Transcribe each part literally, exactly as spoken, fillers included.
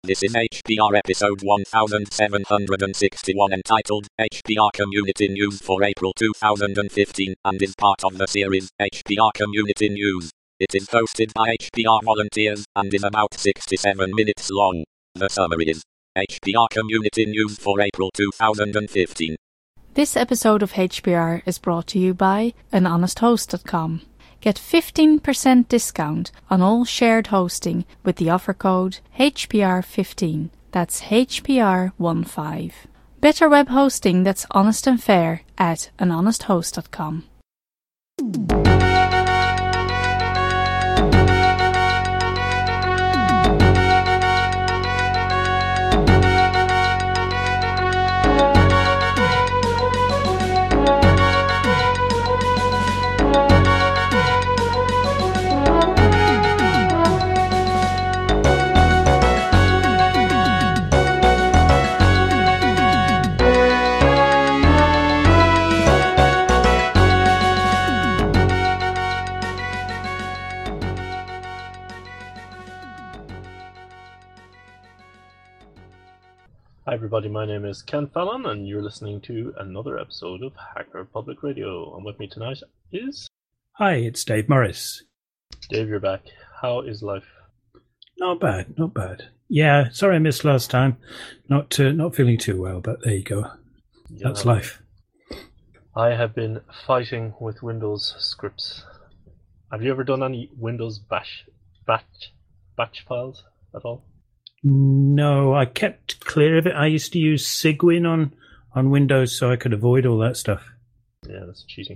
This is H P R episode one thousand seven hundred sixty-one entitled H P R Community News for April two thousand fifteen and is part of the series H P R Community News. It is hosted by H P R volunteers and is about sixty-seven minutes long. The summary is H P R Community News for April two thousand fifteen. This episode of H P R is brought to you by an honest host dot com. Get fifteen percent discount on all shared hosting with the offer code H P R fifteen. That's H P R fifteen. Better web hosting that's honest and fair at an honest host dot com. Hi everybody, my name is Ken Fallon and you're listening to another episode of Hacker Public Radio. And with me tonight is... Hi, it's Dave Morris. Dave, you're back. How is life? Not bad, not bad. Yeah, sorry I missed last time. Not uh, not feeling too well, but there you go. Yeah, That's life. I have been fighting with Windows scripts. Have you ever done any Windows bash, batch, batch files at all? No, I kept clear of it. I used to use Cygwin on, on Windows so I could avoid all that stuff. Yeah, that's cheating.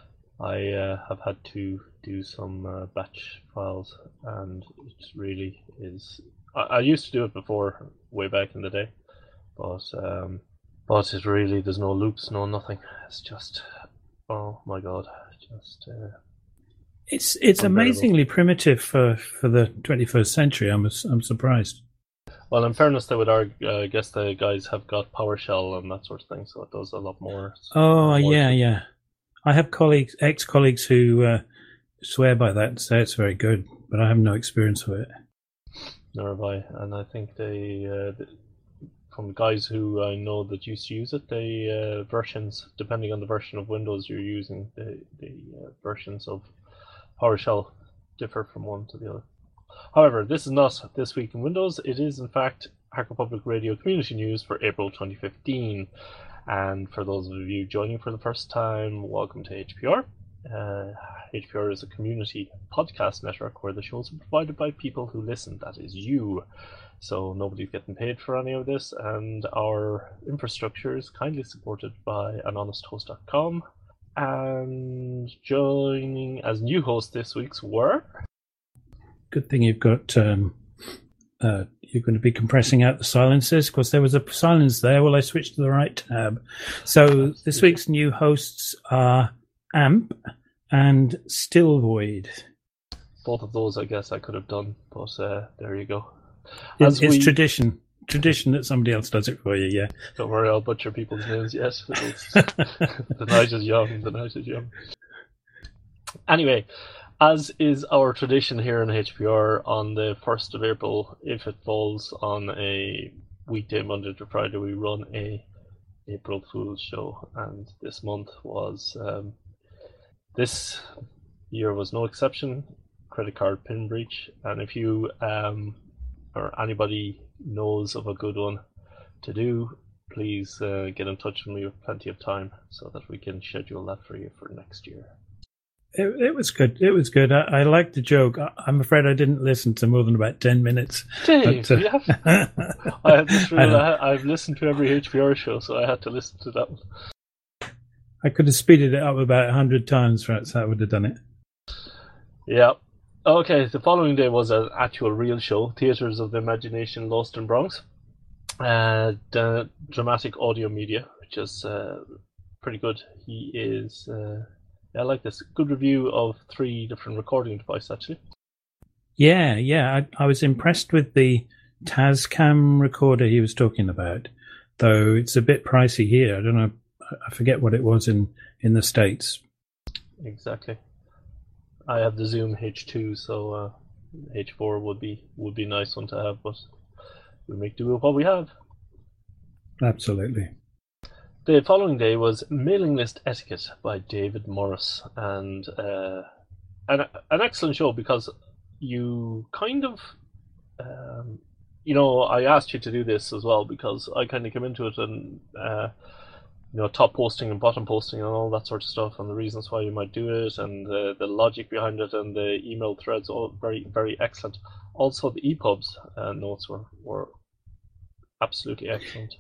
I uh, have had to do some uh, batch files, and it really is... I, I used to do it before, way back in the day, but um, but it really, there's no loops, no nothing. It's just, oh my god, just... Uh, it's it's unbearable. Amazingly primitive for, for the twenty-first century. I'm I'm surprised. Well, in fairness, they would argue, uh, I guess the guys have got PowerShell and that sort of thing, so it does a lot more. Oh, more yeah, to... yeah. I have colleagues, ex-colleagues who uh, swear by that and say it's very good, but I have no experience with it. Nor have I, and I think they, uh, from guys who I know that used to use it, the uh, versions, depending on the version of Windows you're using, the, the uh, versions of PowerShell differ from one to the other. However, this is not This Week in Windows. It is, in fact, Hacker Public Radio Community News for April twenty fifteen. And for those of you joining for the first time, welcome to H P R. Uh, H P R is a community podcast network where the shows are provided by people who listen. That is you. So nobody's getting paid for any of this. And our infrastructure is kindly supported by an honest host dot com. And joining as new host this week's were... Good thing you've got, um, uh, you're going to be compressing out the silences, because there was a silence there while I switched to the right tab. So this week's new hosts are Amp and Still Void. Both of those, I guess, I could have done, but uh, there you go. As it's we... tradition. Tradition that somebody else does it for you, yeah. Don't worry, I'll butcher people's names, yes. The night is young, the night is young. Anyway, as is our tradition here in H P R, on the first of April, if it falls on a weekday, Monday to Friday, we run a April Fool's show, and this month was, um, this year was no exception, credit card pin breach, and if you um, or anybody knows of a good one to do, please uh, get in touch with me with plenty of time so that we can schedule that for you for next year. It, it was good. It was good. I, I liked the joke. I, I'm afraid I didn't listen to more than about ten minutes. Dave, but, uh, you have... I have this rule. I I, I've listened to every H P R show, so I had to listen to that one. I could have speeded it up about a hundred times, perhaps that would have done it. Yeah. Okay, the following day was an actual real show, Theatres of the Imagination, Lost in Bronx. Uh, the dramatic audio media, which is uh, pretty good. He is... Uh, I like this. Good review of three different recording devices, actually. Yeah, yeah. I, I was impressed with the Tascam recorder he was talking about, though it's a bit pricey here. I don't know. I forget what it was in, in the States. Exactly. I have the Zoom H two, so uh, H four would be would be a nice one to have, but we make do with what we have. Absolutely. The following day was Mailing List Etiquette by David Morris, and uh, an, an excellent show because you kind of, um, you know, I asked you to do this as well because I kind of came into it and, uh, you know, top posting and bottom posting and all that sort of stuff and the reasons why you might do it and the, the logic behind it and the email threads, all very, very excellent. Also, the E pubs uh, notes were, were absolutely excellent.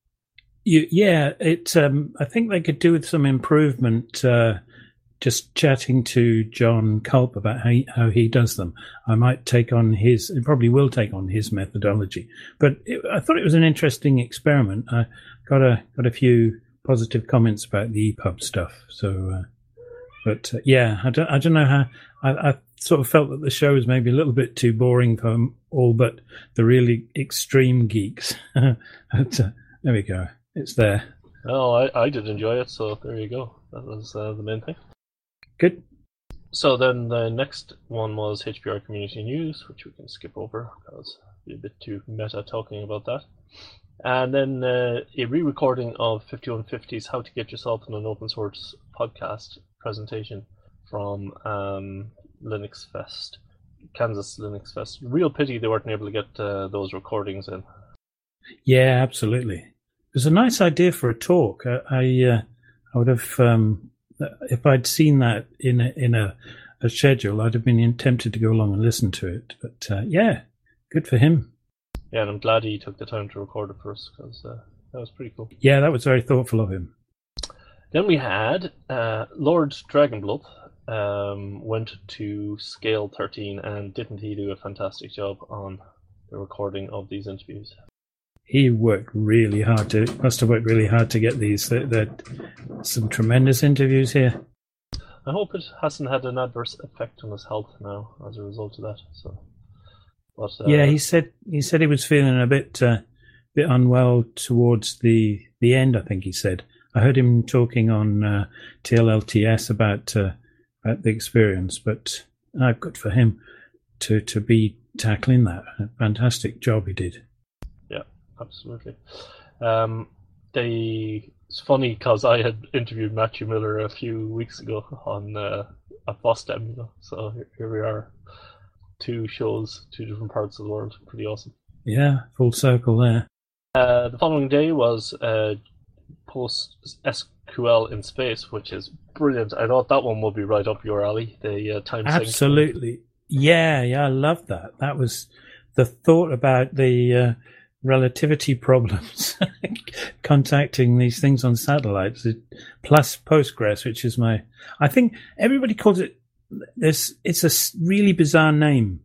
You, yeah, it. Um, I think they could do with some improvement. Uh, just chatting to John Culp about how he, how he does them, I might take on his. It probably will take on his methodology. But it, I thought it was an interesting experiment. I got a got a few positive comments about the E pub stuff. So, uh, but uh, yeah, I don't I don't know how. I, I sort of felt that the show was maybe a little bit too boring for all but the really extreme geeks. but, uh, there we go. It's there. Oh, I, I did enjoy it, so there you go. That was uh, the main thing. Good. So then the next one was H P R Community News, which we can skip over because it'd be a bit too meta talking about that. And then uh, a re-recording of fifty-one fifty's How to Get Yourself on an Open Source podcast presentation from um, Linux Fest, Kansas Linux Fest. Real pity they weren't able to get uh, those recordings in. Yeah, absolutely. It was a nice idea for a talk. I I, uh, I would have, um, if I'd seen that in a, in a, a schedule, I'd have been tempted to go along and listen to it. But uh, yeah, good for him. Yeah, and I'm glad he took the time to record it for us because uh, that was pretty cool. Yeah, that was very thoughtful of him. Then we had uh, Lord Dragonblood um, went to Scale thirteen, and didn't he do a fantastic job on the recording of these interviews? He worked really hard to, must have worked really hard to get these. There, there some tremendous interviews here. I hope it hasn't had an adverse effect on his health now as a result of that. So, but, uh, yeah, he said he said he was feeling a bit uh, bit unwell towards the the end. I think he said. I heard him talking on uh, T L L T S about uh, about the experience, but uh, good for him to to be tackling that. A fantastic job he did. Absolutely. Um, they, it's funny because I had interviewed Matthew Miller a few weeks ago on uh, at FOSDEM, you know, so here, here we are, two shows, two different parts of the world. Pretty awesome. Yeah, full circle there. Uh, the following day was uh, Post S Q L in Space, which is brilliant. I thought that one would be right up your alley. The uh, time sync. Absolutely. Yeah, yeah, I love that. That was the thought about the uh, relativity problems contacting these things on satellites, plus Postgres, which is my, I think everybody calls it this. It's a really bizarre name,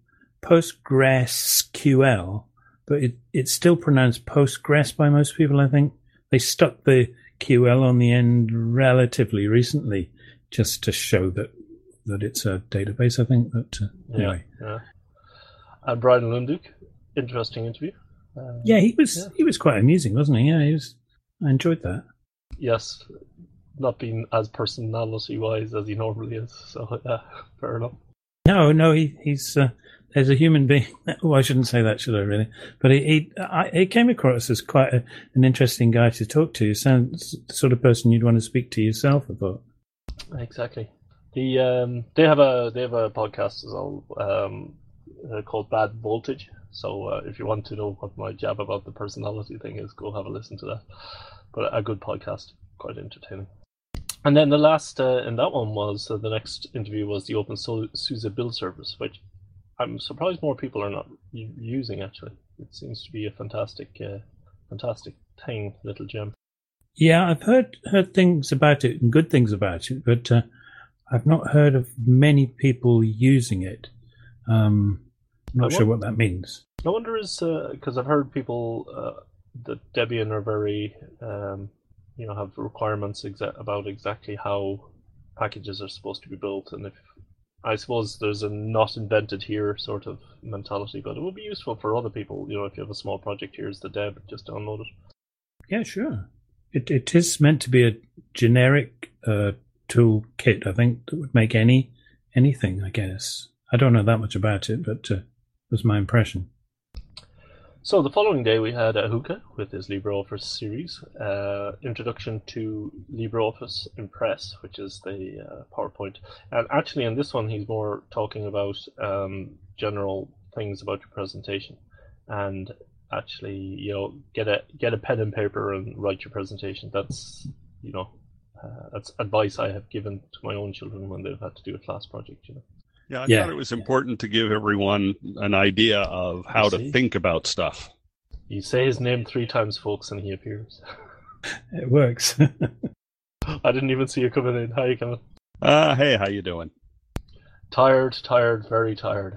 PostgreSQL, but it, it's still pronounced Postgres by most people. I think they stuck the Q L on the end relatively recently just to show that that it's a database. I think, but uh, anyway. Yeah, yeah. And Brian Lunduke, interesting interview. Uh, yeah, he was yeah. he was quite amusing, wasn't he? Yeah, he was. I enjoyed that. Yes, not being as personality wise as he normally is. So yeah, fair enough. No, no, he he's uh, there's a human being. Oh, I shouldn't say that, should I? Really? But he he, I, he came across as quite a, an interesting guy to talk to. He sounds the sort of person you'd want to speak to yourself. I thought. Exactly. The um, they have a they have a podcast as well um, uh, called Bad Voltage. So uh, if you want to know what my jab about the personality thing is, go have a listen to that. But a good podcast, quite entertaining. And then the last uh, in that one was uh, the next interview was the OpenSUSE build service, which I'm surprised more people are not u- using. Actually, it seems to be a fantastic, uh, fantastic thing, little gem. Yeah, I've heard heard things about it and good things about it, but uh, I've not heard of many people using it. Um, I'm not I sure wonder, what that means. I wonder is because uh, I've heard people uh, that Debian are very, um, you know, have requirements exa- about exactly how packages are supposed to be built, and if I suppose there's a not invented here sort of mentality, but it would be useful for other people. You know, if you have a small project, here's the deb, just download it. Yeah, sure. It it is meant to be a generic uh, toolkit, I think, that would make any anything. I guess I don't know that much about it, but. Uh, was my impression. So the following day we had Ahuka with his LibreOffice series, uh, introduction to LibreOffice Impress, which is the uh, PowerPoint. And actually in this one he's more talking about um, general things about your presentation. And actually, you know, get a get a pen and paper and write your presentation. That's, you know, uh, that's advice I have given to my own children when they've had to do a class project, you know. Yeah, I Yeah. thought it was important to give everyone an idea of how You to see? think about stuff. You say his name three times, folks, and he appears. It works. I didn't even see you coming in. How you coming? Uh, hey, how you doing? Tired, tired, very tired.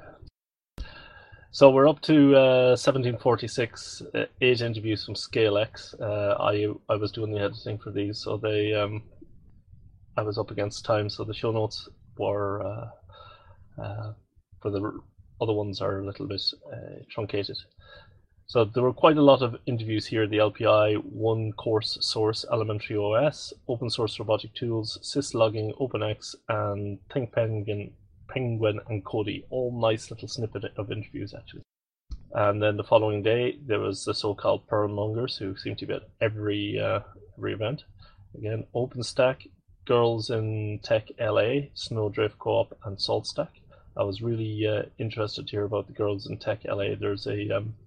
So we're up to uh, seventeen forty-six, uh, eight interviews from ScaleX. Uh, I I was doing the editing for these, so they um, I was up against time, so the show notes were uh, uh, for the other ones are a little bit uh, truncated. So there were quite a lot of interviews here. The L P I, One Course Source, Elementary O S, Open Source Robotic Tools, Syslogging, OpenX, and Think Penguin, Penguin and Cody. All nice little snippet of interviews, actually. And then the following day, there was the so-called Perlmongers, who seem to be at every uh, every event. Again, OpenStack, Girls in Tech L A, Snowdrift Co-op, and SaltStack. I was really uh, interested to hear about the Girls in Tech L A. There's a um,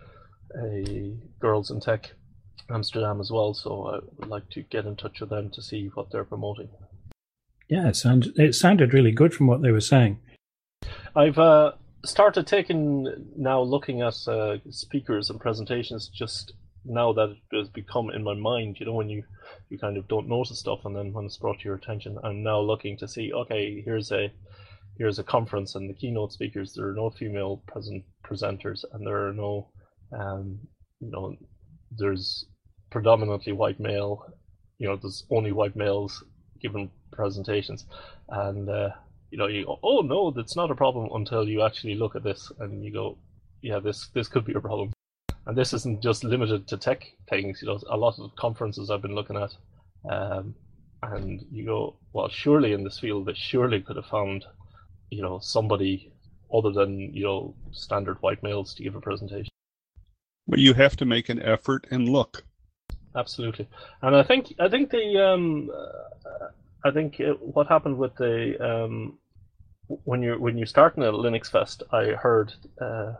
a Girls in Tech Amsterdam as well, so I would like to get in touch with them to see what they're promoting. Yeah, it sounded, it sounded really good from what they were saying. I've uh, started taking now looking at uh, speakers and presentations just now that it has become in my mind, you know, when you, you kind of don't notice stuff and then when it's brought to your attention, I'm now looking to see, okay, here's a here's a conference and the keynote speakers, there are no female present presenters and there are no Um, you know, there's predominantly white male, you know, there's only white males giving presentations. And, uh, you know, you go, oh, no, that's not a problem until you actually look at this and you go, yeah, this, this could be a problem. And this isn't just limited to tech things, you know, a lot of conferences I've been looking at. Um, and you go, well, surely in this field, they surely could have found, you know, somebody other than, you know, standard white males to give a presentation. Well, you have to make an effort and look. Absolutely, and I think I think the um, uh, I think it, what happened with the um, when you're when you're starting a Linux Fest, I heard uh,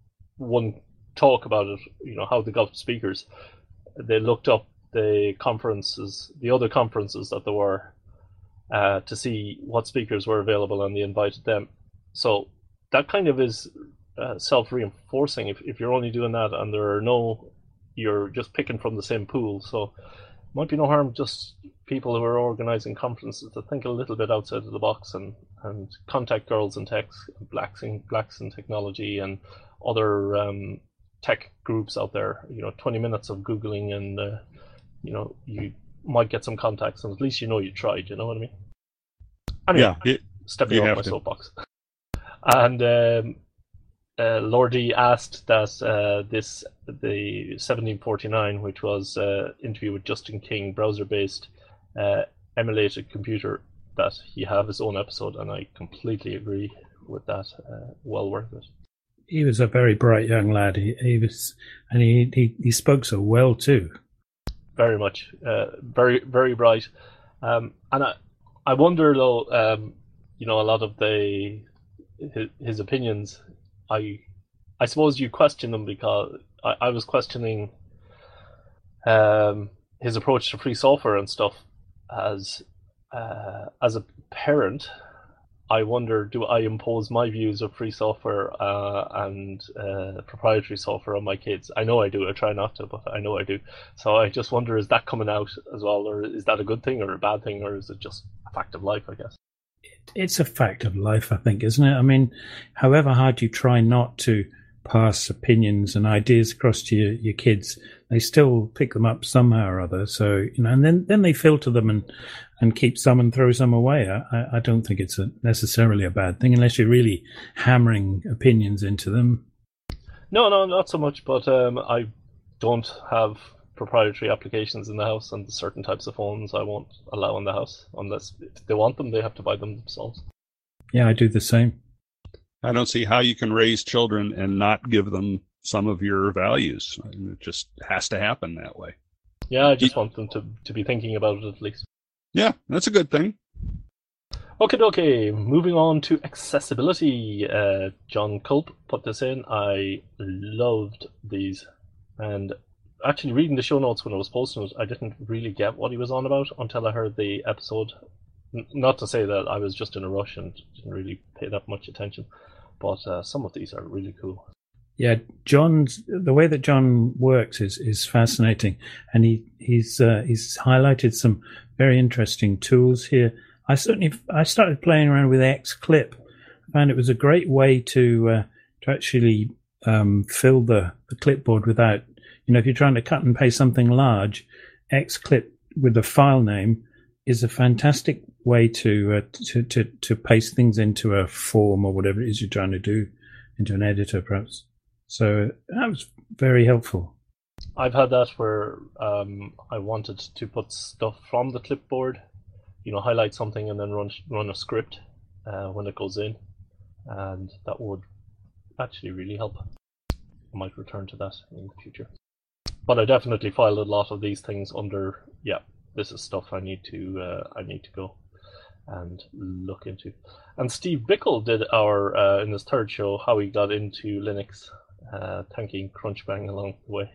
one talk about it. You know how they got speakers. They looked up the conferences, the other conferences that there were, uh, to see what speakers were available, and they invited them. So that kind of is. Uh, self-reinforcing if, if you're only doing that and there are no, you're just picking from the same pool. So might be no harm just people who are organizing conferences to think a little bit outside of the box and, and contact Girls in Tech, Blacks in, Blacks in Technology and other um, tech groups out there. You know, twenty minutes of Googling and, uh, you know, you might get some contacts and at least you know you tried, you know what I mean? Anyway, Yeah, it, stepping you off have my to. soapbox. And um, Uh, Lordy asked that uh, this the seventeen forty-nine, which was uh, interview with Justin King, browser-based uh, emulated computer, that he have his own episode, and I completely agree with that. Uh, well worth it. He was a very bright young lad. He, he was, and he, he he spoke so well too. Very much, uh, very very bright. Um, and I I wonder though, um, you know, a lot of the his, his opinions. I I suppose you question them because I, I was questioning um, his approach to free software and stuff as uh, as a parent. I wonder, do I impose my views of free software uh, and uh, proprietary software on my kids? I know I do. I try not to, but I know I do. So I just wonder, is that coming out as well, or is that a good thing or a bad thing, or is it just a fact of life, I guess? It's a fact of life, I think, isn't it? I mean, however hard you try not to pass opinions and ideas across to your, your kids, they still pick them up somehow or other. So, you know, and then, then they filter them and, and keep some and throw some away. I, I don't think it's a, necessarily a bad thing unless you're really hammering opinions into them. No, no, not so much. But um, I don't have proprietary applications in the house, and certain types of phones I won't allow in the house unless if they want them, they have to buy them themselves. Yeah, I do the same. I don't see how you can raise children and not give them some of your values. It just has to happen that way. Yeah, I just want them to, to be thinking about it at least. Yeah, that's a good thing. Okay, okay. Moving on to accessibility. Uh, John Culp put this in. I loved these. And actually reading the show notes when I was posting it, I didn't really get what he was on about until I heard the episode. N- not to say that I was just in a rush and didn't really pay that much attention, but uh, some of these are really cool. Yeah, John's the way that John works is, is fascinating, and he he's uh, he's highlighted some very interesting tools here. I certainly I started playing around with XClip. I found it was a great way to uh, to actually um, fill the, the clipboard without, you know, if you're trying to cut and paste something large, XClip with the file name is a fantastic way to uh, to, to to paste things into a form or whatever it is you're trying to do, into an editor perhaps. So that was very helpful. I've had that where um, I wanted to put stuff from the clipboard, you know, highlight something and then run run a script uh, when it goes in, and that would actually really help. I might return to that in the future. But I definitely filed a lot of these things under, yeah, this is stuff I need to uh, I need to go and look into. And Steve Bickle did our uh, in his third show how he got into Linux. Uh, thanking Crunchbang along the way.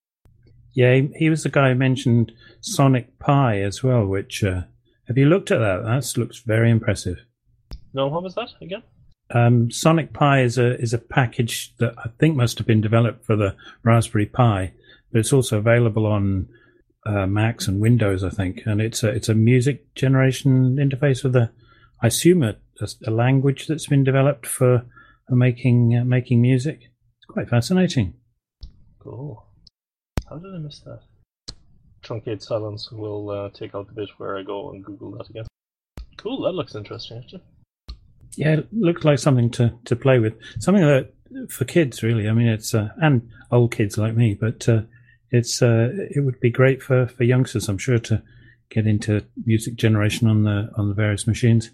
Yeah, he, he was the guy who mentioned Sonic Pi as well, which, uh, have you looked at that? That looks very impressive. No, what was that again? Um, Sonic Pi is a is a package that I think must have been developed for the Raspberry Pi, but it's also available on uh, Macs and Windows, I think. And it's a, it's a music generation interface with a, I assume, a, a language that's been developed for, for making uh, making music. Quite fascinating. Cool. How did I miss that? Truncate silence will uh, take out the bit where I go and Google that again. Cool, that looks interesting actually. Yeah, it looks like something to, to play with. Something that for kids, really. I mean, it's uh, and old kids like me, but uh, it's uh, it would be great for, for youngsters, I'm sure, to get into music generation on the on the various machines.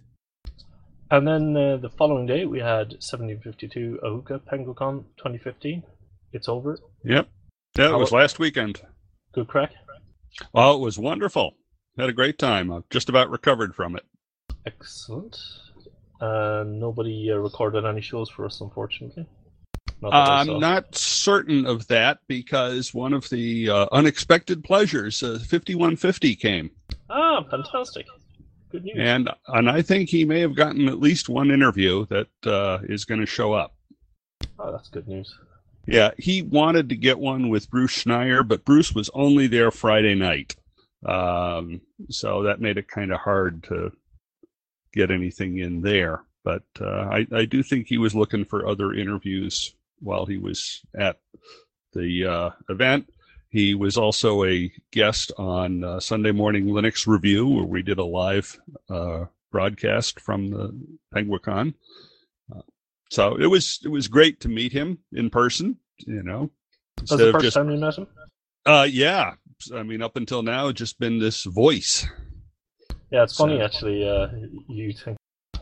And then uh, the following day we had seventeen fifty-two Ahuka PenguCon twenty fifteen. It's over. Yep. Yeah, it How was it- last weekend. Good crack. Well, it was wonderful. Had a great time. I've just about recovered from it. Excellent. Uh, nobody uh, recorded any shows for us, unfortunately. Not that I I'm saw. not certain of that because one of the uh, unexpected pleasures, uh, fifty-one fifty, came. Ah, fantastic. Good news. And and I think he may have gotten at least one interview that uh, is going to show up. Oh, that's good news. Yeah, he wanted to get one with Bruce Schneier, but Bruce was only there Friday night. Um, so that made it kind of hard to get anything in there. But uh, I, I do think he was looking for other interviews while he was at the uh, event. He was also a guest on uh, Sunday Morning Linux Review, where we did a live uh, broadcast from the PenguCon. Uh, so it was it was great to meet him in person. You know, That was the first time you met him? Uh, yeah. I mean, up until now, it's just been this voice. Yeah, it's funny So- actually. Uh, you think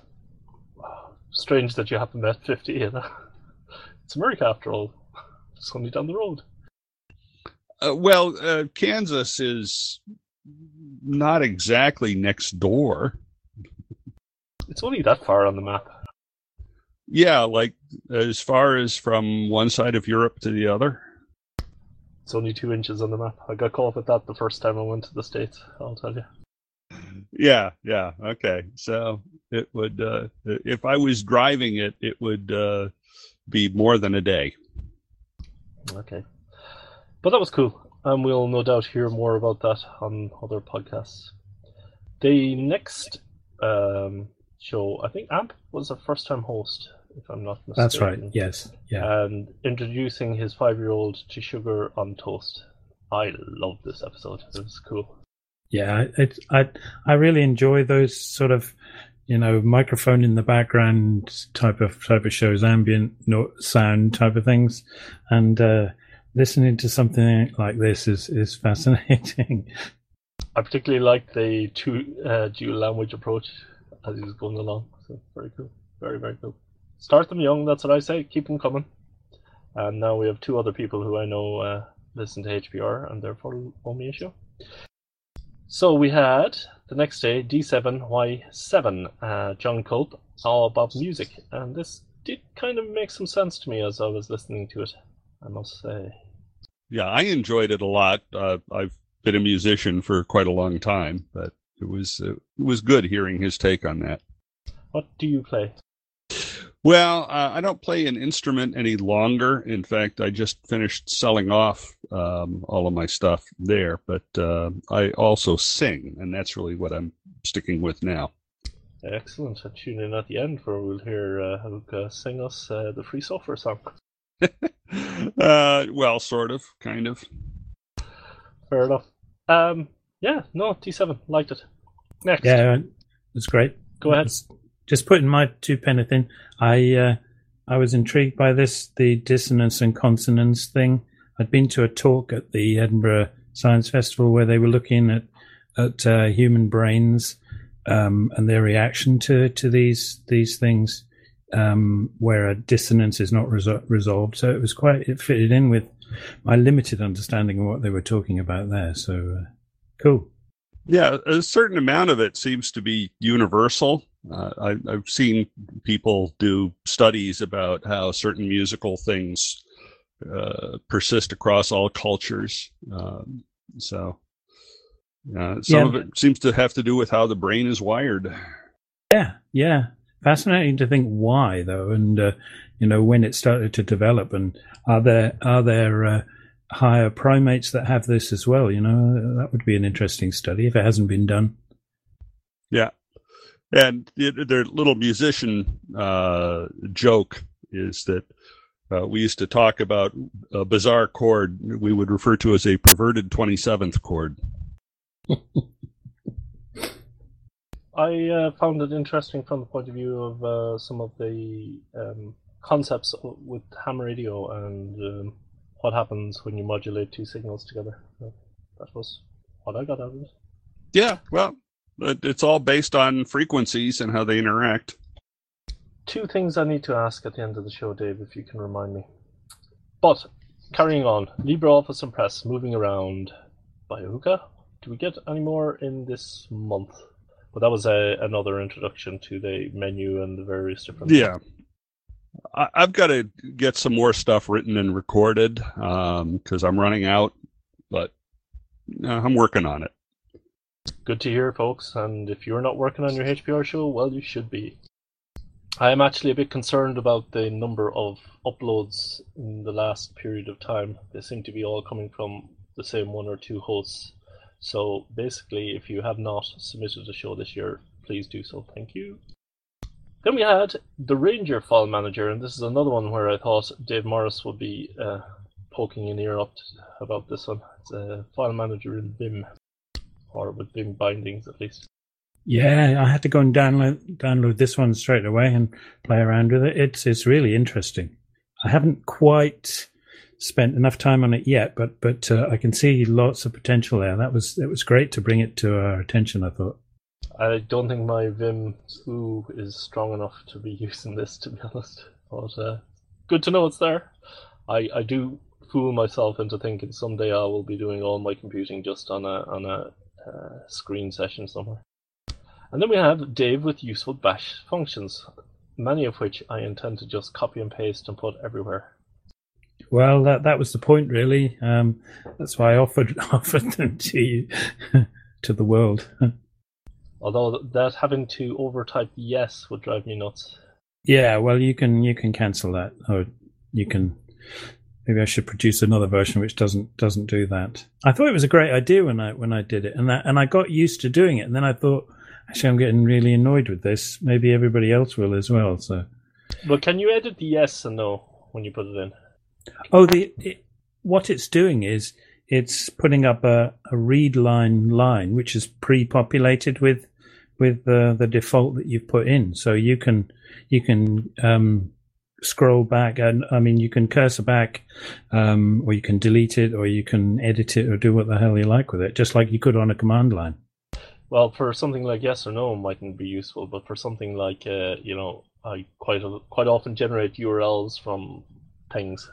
wow, strange that you haven't met fifty. You know? It's America after all. It's only down the road. Uh, well, uh, Kansas is not exactly next door. It's only that far on the map. Yeah, like as far as from one side of Europe to the other. It's only two inches on the map. I got caught with that the first time I went to the States, I'll tell you. Yeah, yeah, okay. So it would, uh, if I was driving it, it would uh, be more than a day. Okay. But that was cool. And we'll no doubt hear more about that on other podcasts. The next um, show, I think Amp was a first time host, if I'm not mistaken. That's right. Yes. Yeah. And introducing his five-year-old to sugar on toast. I love this episode. It was cool. Yeah. It, I I really enjoy those sort of, you know, microphone in the background type of type of shows, ambient no, sound type of things, and uh, listening to something like this is is fascinating. I particularly like the two uh, dual language approach as he was going along. So very cool. Very, very cool. Start them young, that's what I say. Keep them coming. And now we have two other people who I know uh, listen to H P R and therefore owe me a show. So we had the next day D seven Y seven, uh, John Culp, all about music, and this did kind of make some sense to me as I was listening to it, I must say. Yeah, I enjoyed it a lot. Uh, I've been a musician for quite a long time, but it was uh, it was good hearing his take on that. What do you play? Well, uh, I don't play an instrument any longer. In fact, I just finished selling off um, all of my stuff there, but uh, I also sing, and that's really what I'm sticking with now. Excellent. And tune in at the end where we'll hear uh, Haruka sing us uh, the Free Software song. uh, well, sort of, kind of. Fair enough. Um, yeah, no, D seven, liked it. Next. Yeah, it's great. Go ahead. It's, just putting my two pence in. I uh, I was intrigued by this, the dissonance and consonance thing. I'd been to a talk at the Edinburgh Science Festival where they were looking at at uh, human brains um, and their reaction to, to these these things, um, where a dissonance is not resol- resolved. So it was quite it fitted in with my limited understanding of what they were talking about there. So uh, cool. Yeah, a certain amount of it seems to be universal. Uh, I, I've seen people do studies about how certain musical things uh, persist across all cultures. Um, so uh, some Yeah. of it seems to have to do with how the brain is wired. Yeah, yeah. Fascinating to think why, though, and uh, you know when it started to develop, and are there are there uh, higher primates that have this as well? You know, that would be an interesting study if it hasn't been done. Yeah. And it, their little musician uh, joke is that uh, we used to talk about a bizarre chord we would refer to as a perverted twenty-seventh chord. I uh, found it interesting from the point of view of uh, some of the um, concepts with ham radio and um, what happens when you modulate two signals together. That was what I got out of it. Yeah, well, it's all based on frequencies and how they interact. Two things I need to ask at the end of the show, Dave, if you can remind me. But, carrying on, LibreOffice Impress, moving around by Haruka. Do we get any more in this month? But that was a, another introduction to the menu and the various different... Yeah. I, I've got to get some more stuff written and recorded because um, I'm running out, but uh, I'm working on it. Good to hear, folks, and if you're not working on your H P R show, well, you should be. I am actually a bit concerned about the number of uploads in the last period of time. They seem to be all coming from the same one or two hosts. So basically, if you have not submitted a show this year, please do so. Thank you. Then we had the Ranger File Manager, and this is another one where I thought Dave Morris would be uh, poking an ear up about this one. It's a file manager in Vim. Or with Vim bindings, at least. Yeah, I had to go and download download this one straight away and play around with it. It's it's really interesting. I haven't quite spent enough time on it yet, but but uh, I can see lots of potential there. That was it was great to bring it to our attention, I thought. I don't think my Vim ooh is strong enough to be using this, to be honest. But uh, good to know it's there. I, I do fool myself into thinking someday I will be doing all my computing just on a on a Uh, screen session somewhere. And then we have Dave with useful bash functions, many of which I intend to just copy and paste and put everywhere. Well, that that was the point, really. Um, that's why I offered offered them to you, to the world. Although that having to overtype yes would drive me nuts. Yeah, well, you can you can cancel that, or you can. Maybe I should produce another version which doesn't doesn't do that. I thought it was a great idea when I when I did it, and that and I got used to doing it. And then I thought, actually, I'm getting really annoyed with this. Maybe everybody else will as well. So, but can you edit the yes and no when you put it in? Oh, the it, what it's doing is it's putting up a, a read line line which is pre-populated with with the the default that you've put in. So you can you can. Um, scroll back, and I mean you can cursor back, um, or you can delete it, or you can edit it, or do what the hell you like with it, just like you could on a command line. Well, for something like yes or no, it mightn't be useful, but for something like uh, you know, I quite quite often generate U R Ls from things,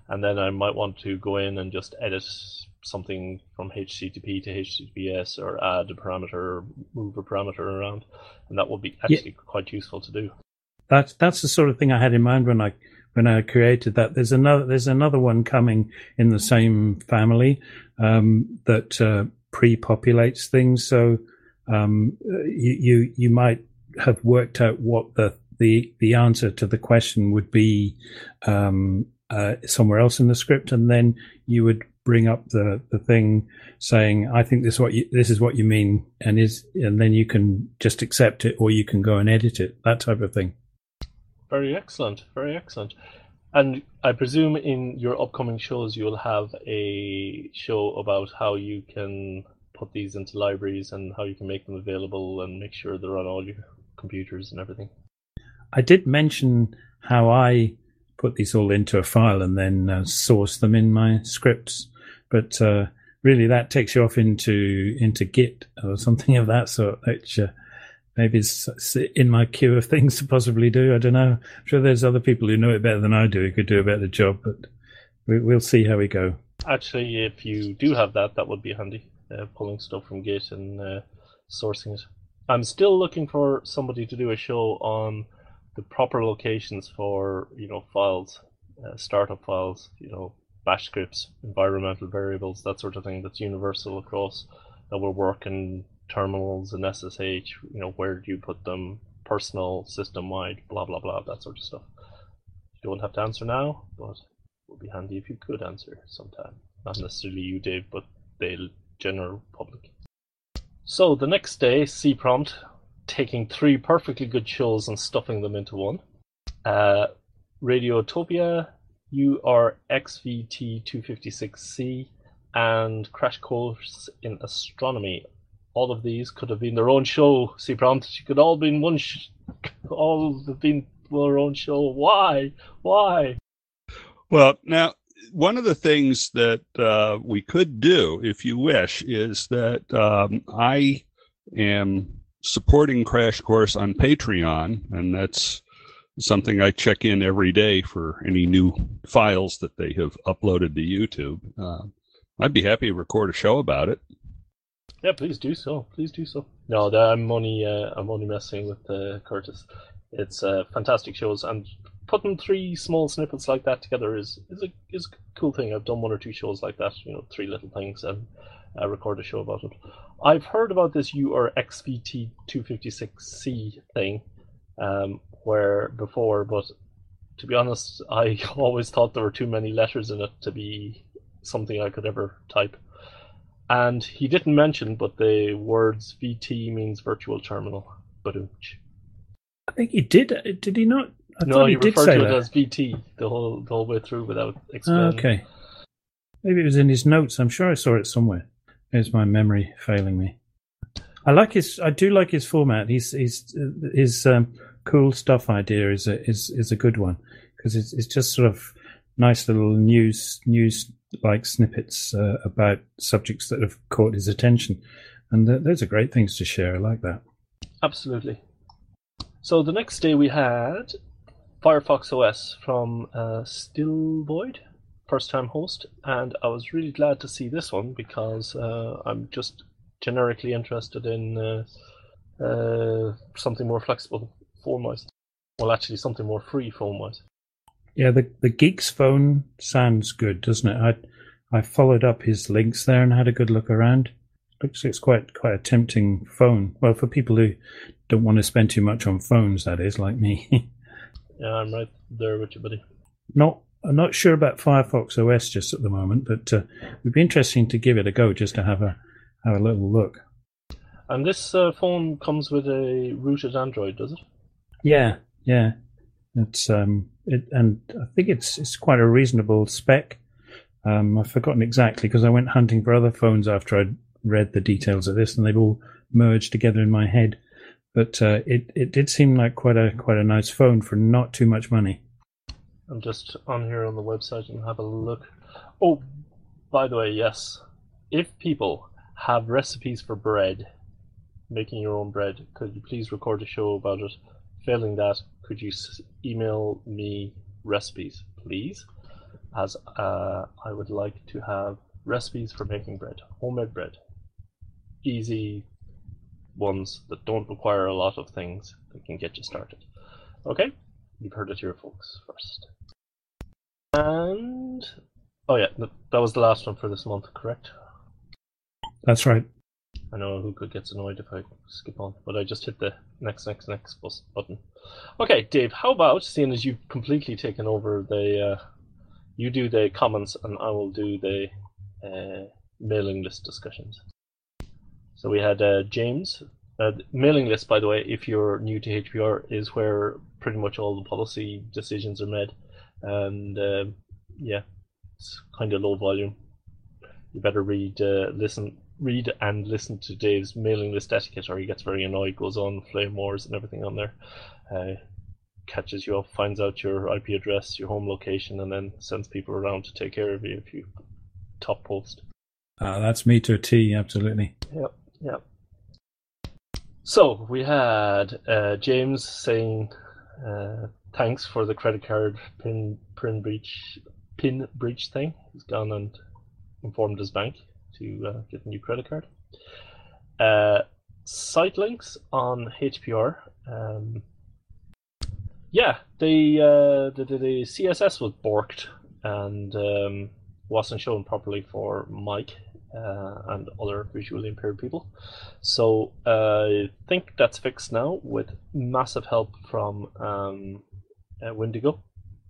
and then I might want to go in and just edit something from H T T P to H T T P S, or add a parameter, or move a parameter around, and that would be actually yeah. quite useful to do. That's that's the sort of thing I had in mind when I when I created that. There's another there's another one coming in the same family um, that uh, pre-populates things. So um, you, you you might have worked out what the the the answer to the question would be um, uh, somewhere else in the script, and then you would bring up the, the thing saying, I think this is what you, this is what you mean, and is and then you can just accept it, or you can go and edit it, that type of thing. Very excellent, very excellent. And I presume in your upcoming shows you'll have a show about how you can put these into libraries and how you can make them available and make sure they're on all your computers and everything. I did mention how I put these all into a file and then uh, source them in my scripts. But uh, really, that takes you off into into Git or something of that sort, which uh, maybe is in my queue of things to possibly do. I don't know. I'm sure there's other people who know it better than I do who could do a better job, but we, we'll see how we go. Actually, if you do have that, that would be handy, uh, pulling stuff from Git and uh, sourcing it. I'm still looking for somebody to do a show on the proper locations for, you know, files, uh, startup files, you know, bash scripts, environmental variables, that sort of thing that's universal across, that will work in terminals and S S H, you know, where do you put them, personal, system-wide, blah, blah, blah, that sort of stuff. You don't have to answer now, but it would be handy if you could answer sometime. Not necessarily you, Dave, but the general public. So the next day, C Prompt, taking three perfectly good shows and stuffing them into one. Uh, Radiotopia, U R X V T two fifty-six C, and Crash Course in Astronomy. All of these could have been their own show, C Prompt. You could all have been one, sh- all have been their own show. Why? Why? Well, now, one of the things that uh, we could do, if you wish, is that um, I am supporting Crash Course on Patreon, and that's something I check in every day for any new files that they have uploaded to YouTube. Uh, I'd be happy to record a show about it. Yeah, please do so. Please do so. No, I'm only uh, I'm only messing with uh, Curtis. It's uh, fantastic shows, and putting three small snippets like that together is is a is a cool thing. I've done one or two shows like that. You know, three little things, and uh, record a show about it. I've heard about this U R X V T two fifty-six C thing, um, where before, but to be honest, I always thought there were too many letters in it to be something I could ever type. And he didn't mention, but the words V T means virtual terminal. Badooch. I think he did. Did he not? I no, he, he did referred say to that. it as V T the whole the whole way through without explaining. Oh, okay. Maybe it was in his notes. I'm sure I saw it somewhere. There's my memory failing me. I like his. I do like his format. He's he's his um, cool stuff idea is a is is a good one, because it's it's just sort of nice little news news like snippets uh, about subjects that have caught his attention, and th- those are great things to share. I like that. Absolutely. So the next day we had Firefox O S from uh, Still Void, first time host, and I was really glad to see this one because uh, I'm just generically interested in uh, uh, something more flexible phone-wise. Well, actually, something more free phone-wise. Yeah, the the Geeks phone sounds good, doesn't it? I I followed up his links there and had a good look around. Looks like it's quite quite a tempting phone. Well, for people who don't want to spend too much on phones, that is, like me. Yeah, I'm right there with you, buddy. Not I'm not sure about Firefox O S just at the moment, but uh, it would be interesting to give it a go just to have a have a little look. And this uh, phone comes with a rooted Android, does it? Yeah, yeah. It's um, it, and I think it's it's quite a reasonable spec. Um, I've forgotten exactly because I went hunting for other phones after I'd read the details of this, and they've all merged together in my head. But uh, it it did seem like quite a quite a nice phone for not too much money. I'm just on here on the website and have a look. Oh, by the way, yes. If people have recipes for bread, making your own bread, could you please record a show about it? Failing that, could you email me recipes, please? as uh, I would like to have recipes for making bread, homemade bread. Easy ones that don't require a lot of things that can get you started. Okay, you've heard it here, folks, first. And, oh yeah, that was the last one for this month, correct? That's right. I know who could get annoyed if I skip on, but I just hit the next, next, next button. Okay, Dave, how about, seeing as you've completely taken over the, uh, you do the comments and I will do the uh, mailing list discussions. So we had uh, James. Uh, mailing list, by the way, if you're new to H P R, is where pretty much all the policy decisions are made. And uh, yeah, it's kind of low volume. You better read, uh, listen, read and listen to Dave's mailing list etiquette, or he gets very annoyed, goes on flame wars and everything on there. Uh, catches you up, finds out your I P address, your home location, and then sends people around to take care of you if you top post. Uh, that's me to a T, absolutely. Yep, yep. So we had uh, James saying uh, thanks for the credit card pin pin breach pin breach thing. He's gone and informed his bank to uh, get a new credit card. Uh, site links on H P R. Um, yeah, the, uh, the, the the C S S was borked and um, wasn't shown properly for Mike uh, and other visually impaired people. So uh, I think that's fixed now with massive help from um, uh, Windigo.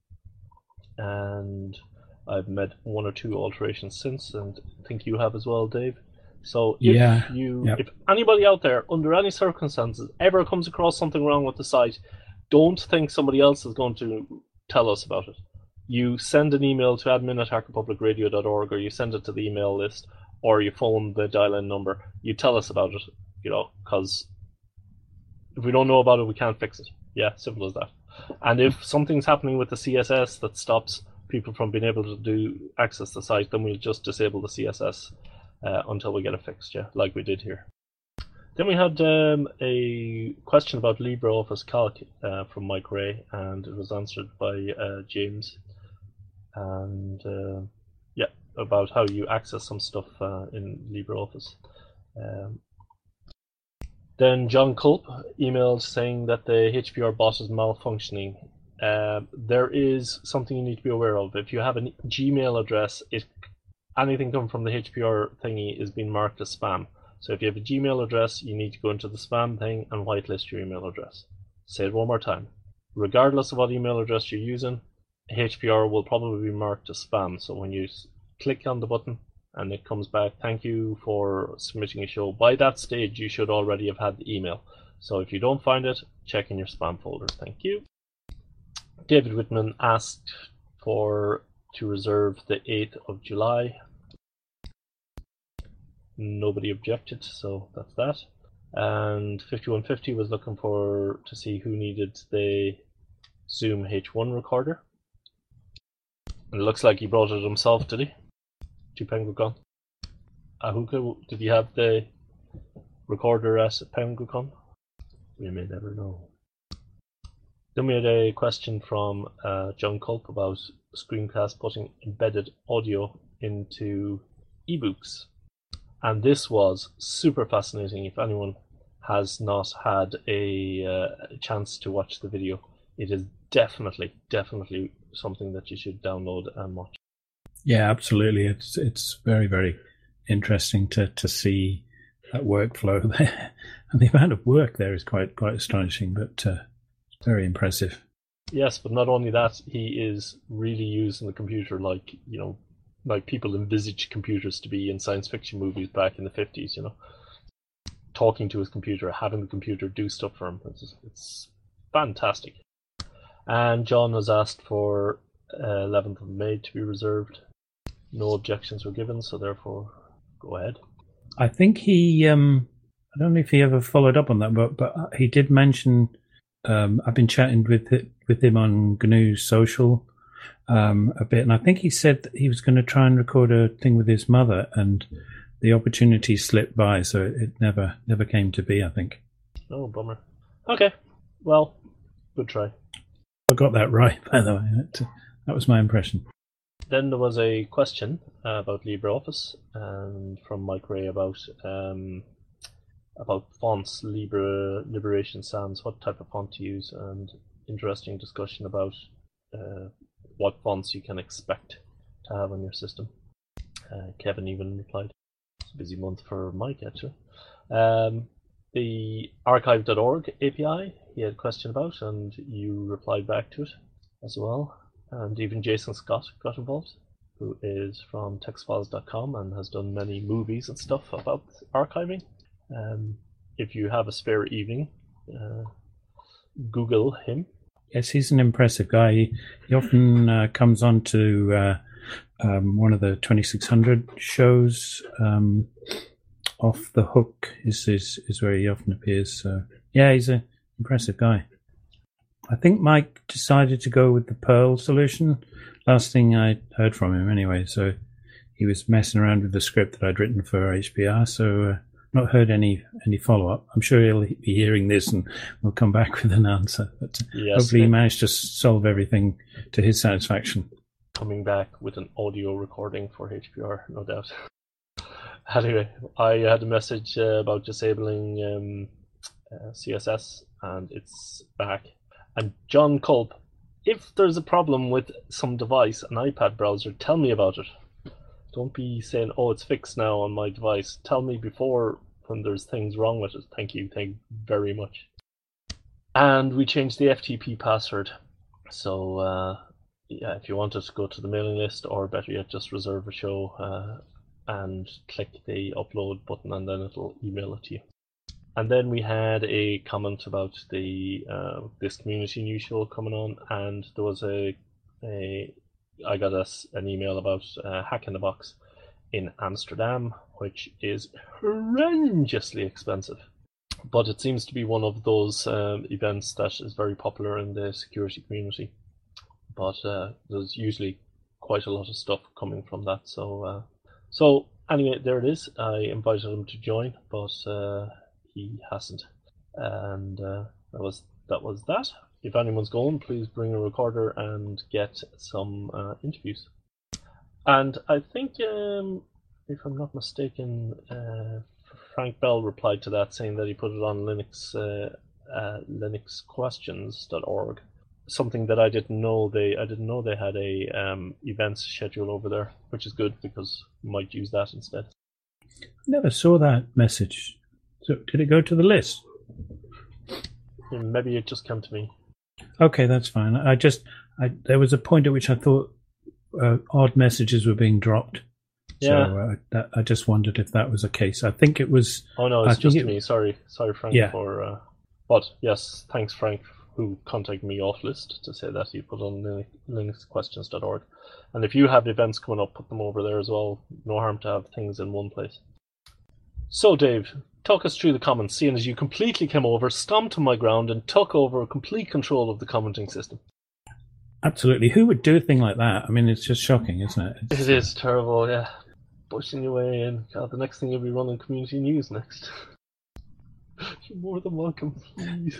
And I've made one or two alterations since, and I think you have as well, Dave. So if yeah, you, yep. if anybody out there, under any circumstances, ever comes across something wrong with the site, don't think somebody else is going to tell us about it. You send an email to admin at hacker public radio dot org, or you send it to the email list, or you phone the dial-in number. You tell us about it, you know, because if we don't know about it, we can't fix it. Yeah, simple as that. And if something's happening with the C S S that stops people from being able to do access the site, then we'll just disable the C S S uh, until we get it fixed, yeah, like we did here. Then we had um, a question about LibreOffice Calc uh, from Mike Ray, and it was answered by uh, James. And uh, yeah, about how you access some stuff uh, in LibreOffice. Um, then John Culp emailed saying that the H P R bot is malfunctioning. Uh, there is something you need to be aware of. If you have a Gmail address, it anything coming from the H P R thingy is being marked as spam. So if you have a Gmail address, you need to go into the spam thing and whitelist your email address. Say it one more time. Regardless of what email address you're using, H P R will probably be marked as spam. So when you click on the button and it comes back, thank you for submitting a show, by that stage you should already have had the email. So if you don't find it, check in your spam folder. Thank you. David Whitman asked for to reserve the eighth of July. Nobody objected, so that's that. And fifty-one fifty was looking for to see who needed the Zoom H one recorder. And it looks like he brought it himself, did he? To Penguicon. Ahuka, did he have the recorder at Penguicon? We may never know. Then we had a question from uh, John Culp about Screencast putting embedded audio into ebooks. And this was super fascinating. If anyone has not had a uh, chance to watch the video, it is definitely, definitely something that you should download and watch. Yeah, absolutely. It's it's very, very interesting to, to see that workflow there. And the amount of work there is quite quite astonishing, but uh, very impressive. Yes, but not only that, he is really using the computer like, you know, like people envisaged computers to be in science fiction movies back in the fifties, you know. Talking to his computer, having the computer do stuff for him. It's, it's fantastic. And John was asked for uh, eleventh of May to be reserved. No objections were given, so therefore, go ahead. I think he, um, I don't know if he ever followed up on that, but, but he did mention, um, I've been chatting with it, with him on G N U Social um, a bit, and I think he said that he was going to try and record a thing with his mother, and the opportunity slipped by, so it never never came to be, I think. Oh, bummer. Okay, well, good try. I got that right, by the way. That, that was my impression. Then there was a question uh, about LibreOffice, and from Mike Ray about um, about fonts, Libre, Liberation Sans, what type of font to use, and interesting discussion about uh, what fonts you can expect to have on your system. Uh, Kevin even replied. It's a busy month for Mike, actually. Um, the archive dot org A P I, he had a question about, and you replied back to it as well. And even Jason Scott got involved, who is from text files dot com and has done many movies and stuff about archiving. Um, if you have a spare evening, uh, Google him. Yes, he's an impressive guy. He, he often uh, comes on to uh, um, one of the twenty-six hundred shows. Um, Off the Hook is, is is where he often appears. So yeah, he's an impressive guy. I think Mike decided to go with the Perl solution. Last thing I heard from him, anyway. So he was messing around with the script that I'd written for H P R. So uh, not heard any any follow up. I'm sure he'll be hearing this and we'll come back with an answer. But yes, hopefully he managed to solve everything to his satisfaction. Coming back with an audio recording for H P R, no doubt. Anyway, I had a message uh, about disabling um, uh, C S S, and it's back. And John Culp, if there's a problem with some device, an iPad browser, tell me about it. Don't be saying, oh, it's fixed now on my device. Tell me before when there's things wrong with it. Thank you. Thank you very much. And we changed the F T P password. So, uh, yeah, if you wanted to go to the mailing list, or better yet, just reserve a show uh, and click the upload button, and then it'll email it to you. And then we had a comment about the uh, this community news show coming on, and there was a a I got us an email about uh, Hack in the Box in Amsterdam, which is horrendously expensive, but it seems to be one of those um, events that is very popular in the security community. But uh, there's usually quite a lot of stuff coming from that. So uh, so anyway, there it is. I invited him to join, but. Uh, He hasn't, and uh, that was that was that. If anyone's going, please bring a recorder and get some uh, interviews. And I think, um, if I'm not mistaken, uh, Frank Bell replied to that, saying that he put it on Linux uh, uh, Linux Questions dot org. Something that I didn't know they I didn't know they had a um, events schedule over there, which is good because you might use that instead. Never saw that message. So did it go to the list? Maybe it just came to me. Okay, that's fine. I just I, there was a point at which I thought uh, odd messages were being dropped. Yeah. So uh, that, I just wondered if that was the case. I think it was. Oh no, it's I just it, me. Sorry, sorry, Frank. Yeah. For uh, but yes, thanks, Frank, who contacted me off list to say that you put on Linux Questions dot org. And if you have events coming up, put them over there as well. No harm to have things in one place. So, Dave, talk us through the comments, seeing as you completely came over, stomped on my ground, and took over complete control of the commenting system. Absolutely. Who would do a thing like that? I mean, it's just shocking, isn't it? It's, it is terrible, yeah. Pushing your way in. God, the next thing you'll be running community news next. You're more than welcome, please.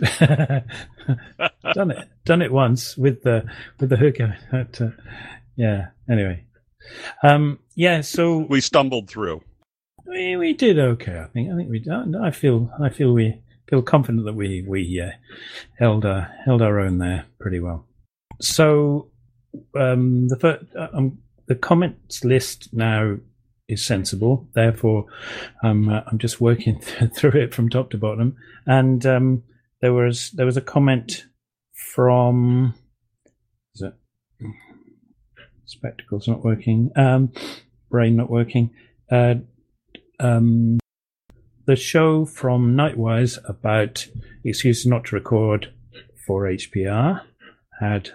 done it. Done it once with the with the hooker. But, uh, yeah, anyway. Um, yeah, so... We stumbled through. We we did okay, I think. I think we. I feel. I feel we feel confident that we we uh, held our held our own there pretty well. So um, the first, um, the comments list now is sensible. Therefore, um, uh, I'm just working th- through it from top to bottom. And um, there was there was a comment from. Is it spectacles not working? Um, brain not working. Uh, Um, the show from Nightwise about excuses not to record for H P R had,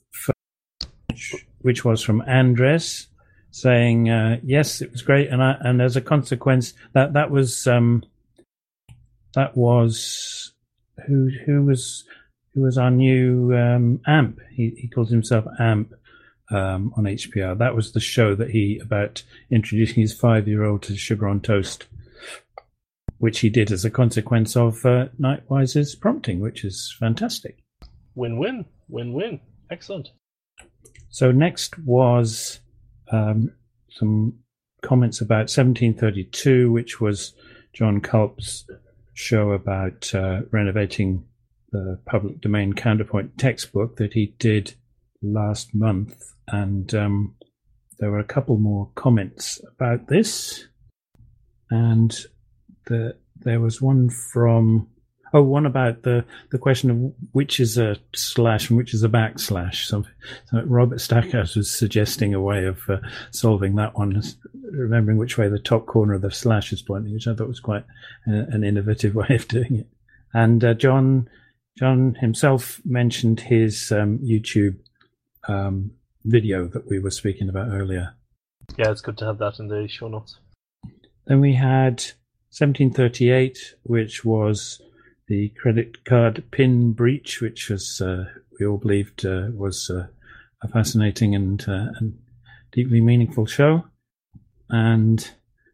f- which was from Andres, saying uh, yes, it was great, and I, and as a consequence, that that was um, that was who who was who was our new um, amp. He he called himself Amp. Um, on H P R. That was the show that he, about introducing his five-year-old to Sugar on Toast, which he did as a consequence of uh, Nightwise's prompting, which is fantastic. Win-win, win-win. Excellent. So next was um, some comments about seventeen thirty-two, which was John Culp's show about uh, renovating the public domain counterpoint textbook that he did last month. And um, there were a couple more comments about this. And the, there was one from, oh, one about the, the question of which is a slash and which is a backslash. So, so Robert Stackhouse was suggesting a way of uh, solving that one, remembering which way the top corner of the slash is pointing, which I thought was quite a, an innovative way of doing it. And uh, John John himself mentioned his um, YouTube um, video that we were speaking about earlier. Yeah, it's good to have that in the show notes. Then we had seventeen thirty-eight, which was the credit card PIN breach, which was uh, we all believed uh, was uh, a fascinating and, uh, and deeply meaningful show. And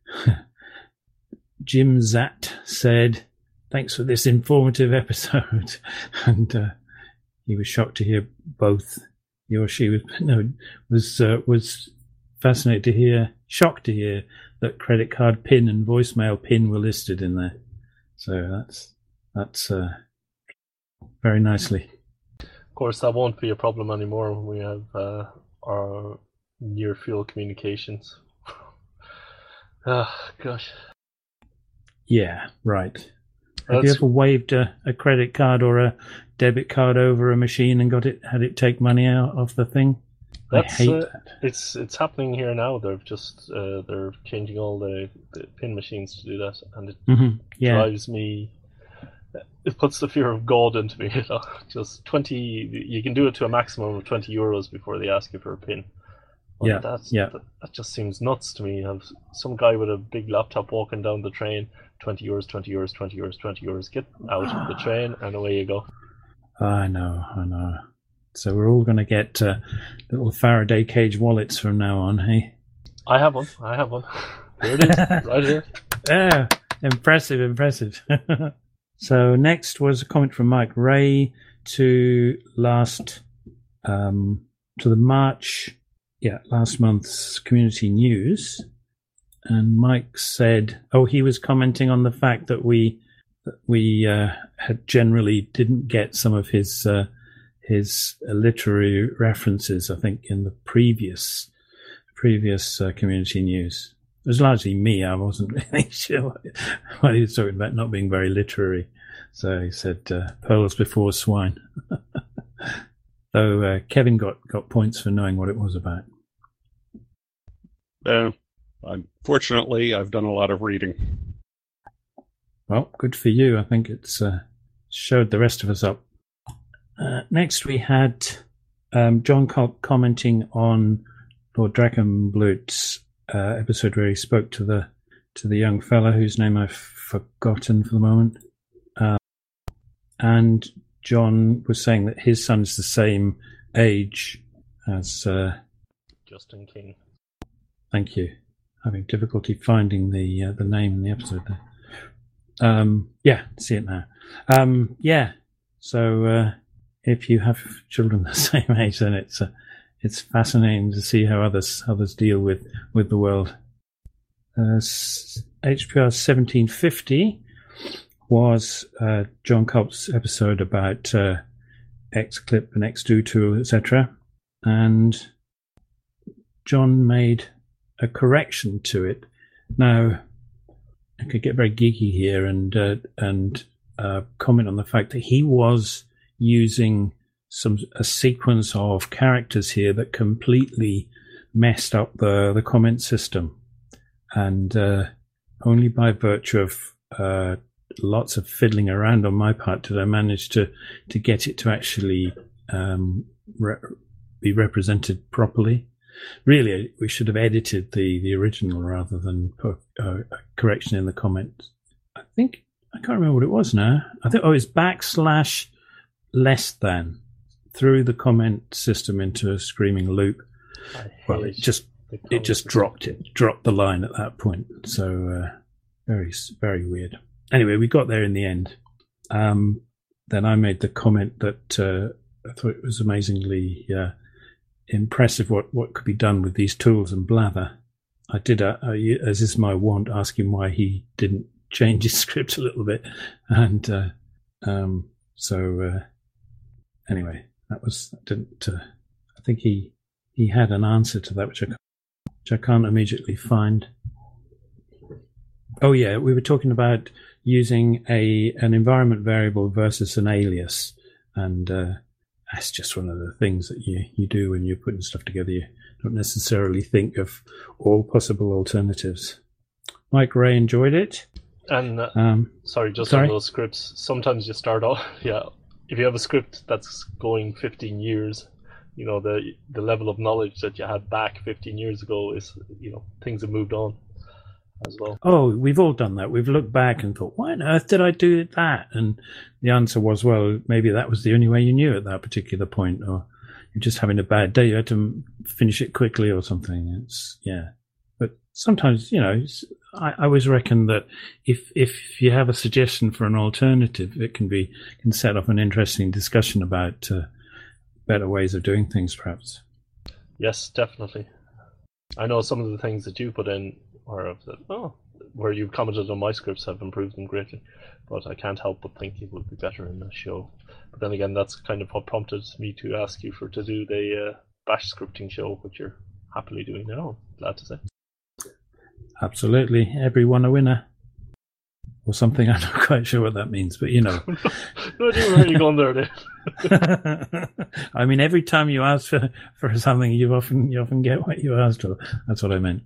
Jim Zatt said, "Thanks for this informative episode." And uh, he was shocked to hear both he or she was no was uh, was fascinated to hear, shocked to hear that credit card PIN and voicemail PIN were listed in there. So that's that's uh, very nicely. Of course, that won't be a problem anymore when we have uh, our near field communications. Oh, gosh. Yeah, right. That's... Have you ever waved a, a credit card or a debit card over a machine and got it had it take money out of the thing? That's, I hate uh, that. It's it's happening here now. They've just uh, they're changing all the, the pin machines to do that, and it Mm-hmm. Yeah. drives me. It puts the fear of God into me. You know, just twenty. You can do it to a maximum of twenty euros before they ask you for a pin. But Yeah, that's, yeah. That, that just seems nuts to me. Have some guy with a big laptop walking down the train. Twenty euros, twenty euros, twenty euros, twenty euros. Get out of the train, and away you go. I know, I know. So we're all going to get uh, little Faraday cage wallets from now on, hey? I have one. I have one. Here it is, right here. Yeah, impressive, impressive. So next was a comment from Mike Ray to last, um, to the March, yeah, last month's community news. And Mike said, oh, he was commenting on the fact that we, that we uh, had generally didn't get some of his, uh, his literary references, I think, in the previous previous uh, community news. It was largely me. I wasn't really sure what he was talking about, not being very literary. So he said, uh, pearls before swine. So uh, Kevin got, got points for knowing what it was about. Uh, unfortunately, I've done a lot of reading. Well, good for you. I think it's uh, showed the rest of us up. Uh, next, we had um, John Culp commenting on Lord Drachenblut's uh, episode where he spoke to the to the young fella whose name I've forgotten for the moment. Uh, and John was saying that his son's the same age as uh, Justin King. Thank you. Having difficulty finding the uh, the name in the episode there. Um, yeah, see it now. Um, yeah, so. Uh, If you have children the same age, then it's uh, it's fascinating to see how others others deal with, with the world. Uh, H P R seventeen fifty was uh, John Culp's episode about uh, Xclip and Xdoto, et cetera. And John made a correction to it. Now, I could get very geeky here and uh, and uh, comment on the fact that he was using some a sequence of characters here that completely messed up the the comment system, and uh, only by virtue of uh, lots of fiddling around on my part did I manage to to get it to actually um, re- be represented properly. Really, we should have edited the the original rather than put uh, a correction in the comments. I think I can't remember what it was now. I think oh, it's backslash less than threw the comment system into a screaming loop. Well, it just it just system. dropped it, dropped the line at that point. So uh, very very weird. Anyway, we got there in the end. Um, then I made the comment that uh, I thought it was amazingly uh, impressive what, what could be done with these tools and Blather. I did, uh, uh, as is my wont, ask him why he didn't change his script a little bit, and uh, um, so uh, anyway, that was didn't. Uh, I think he he had an answer to that, which I which I can't immediately find. Oh yeah, we were talking about using a an environment variable versus an alias, and uh, that's just one of the things that you, you do when you're putting stuff together. You don't necessarily think of all possible alternatives. Mike Ray enjoyed it. And uh, Um, sorry, just sorry? on those scripts, sometimes you start off, yeah, if you have a script that's going fifteen years, you know, the the level of knowledge that you had back fifteen years ago is, you know, things have moved on as well. Oh, we've all done that. We've looked back and thought, why on earth did I do that? And the answer was, well, maybe that was the only way you knew at that particular point, or you're just having a bad day. You had to finish it quickly or something. It's, yeah. But sometimes, you know, it's, I, I always reckon that if, if you have a suggestion for an alternative, it can be, can set up an interesting discussion about uh, better ways of doing things, perhaps. Yes, definitely. I know some of the things that you put in or I've said, oh, where you've commented on my scripts have improved them greatly, but I can't help but think it would be better in the show. But then again, that's kind of what prompted me to ask you for to do the uh, bash scripting show, which you're happily doing now, I'm glad to say. Absolutely. Everyone a winner. Or something. I'm not quite sure what that means, but you know. No idea where you're going there, Dave. I mean, every time you ask for, for something, you often you often get what you asked for. That's what I meant.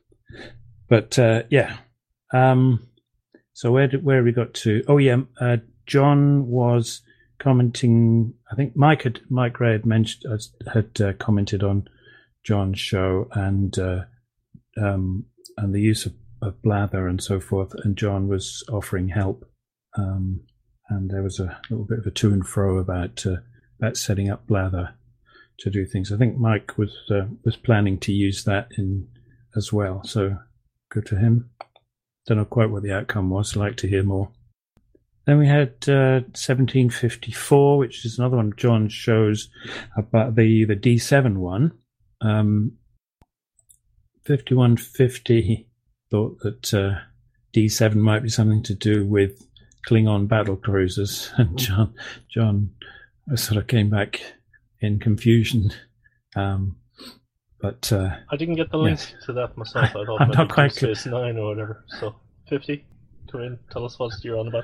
But uh, yeah. Um, so where did, where we got to? Oh yeah, uh, John was commenting. I think Mike had Mike Ray had mentioned uh, had uh, commented on John's show and uh, um, and the use of, of Blather and so forth. And John was offering help, um, and there was a little bit of a to and fro about uh, about setting up Blather to do things. I think Mike was uh, was planning to use that in as well. So good for him. Don't know quite what the outcome was. I'd like to hear more. Then we had uh, seventeen fifty-four, which is another one of John's shows about the, the D seven one. Um, fifty-one fifty thought that uh, D seven might be something to do with Klingon battle cruisers, and John John sort of came back in confusion. Um, but uh, I didn't get the link yes. to that myself. I thought I'm maybe not quite Deep Space Nine or whatever. So fifty, come in, tell us what you're on about.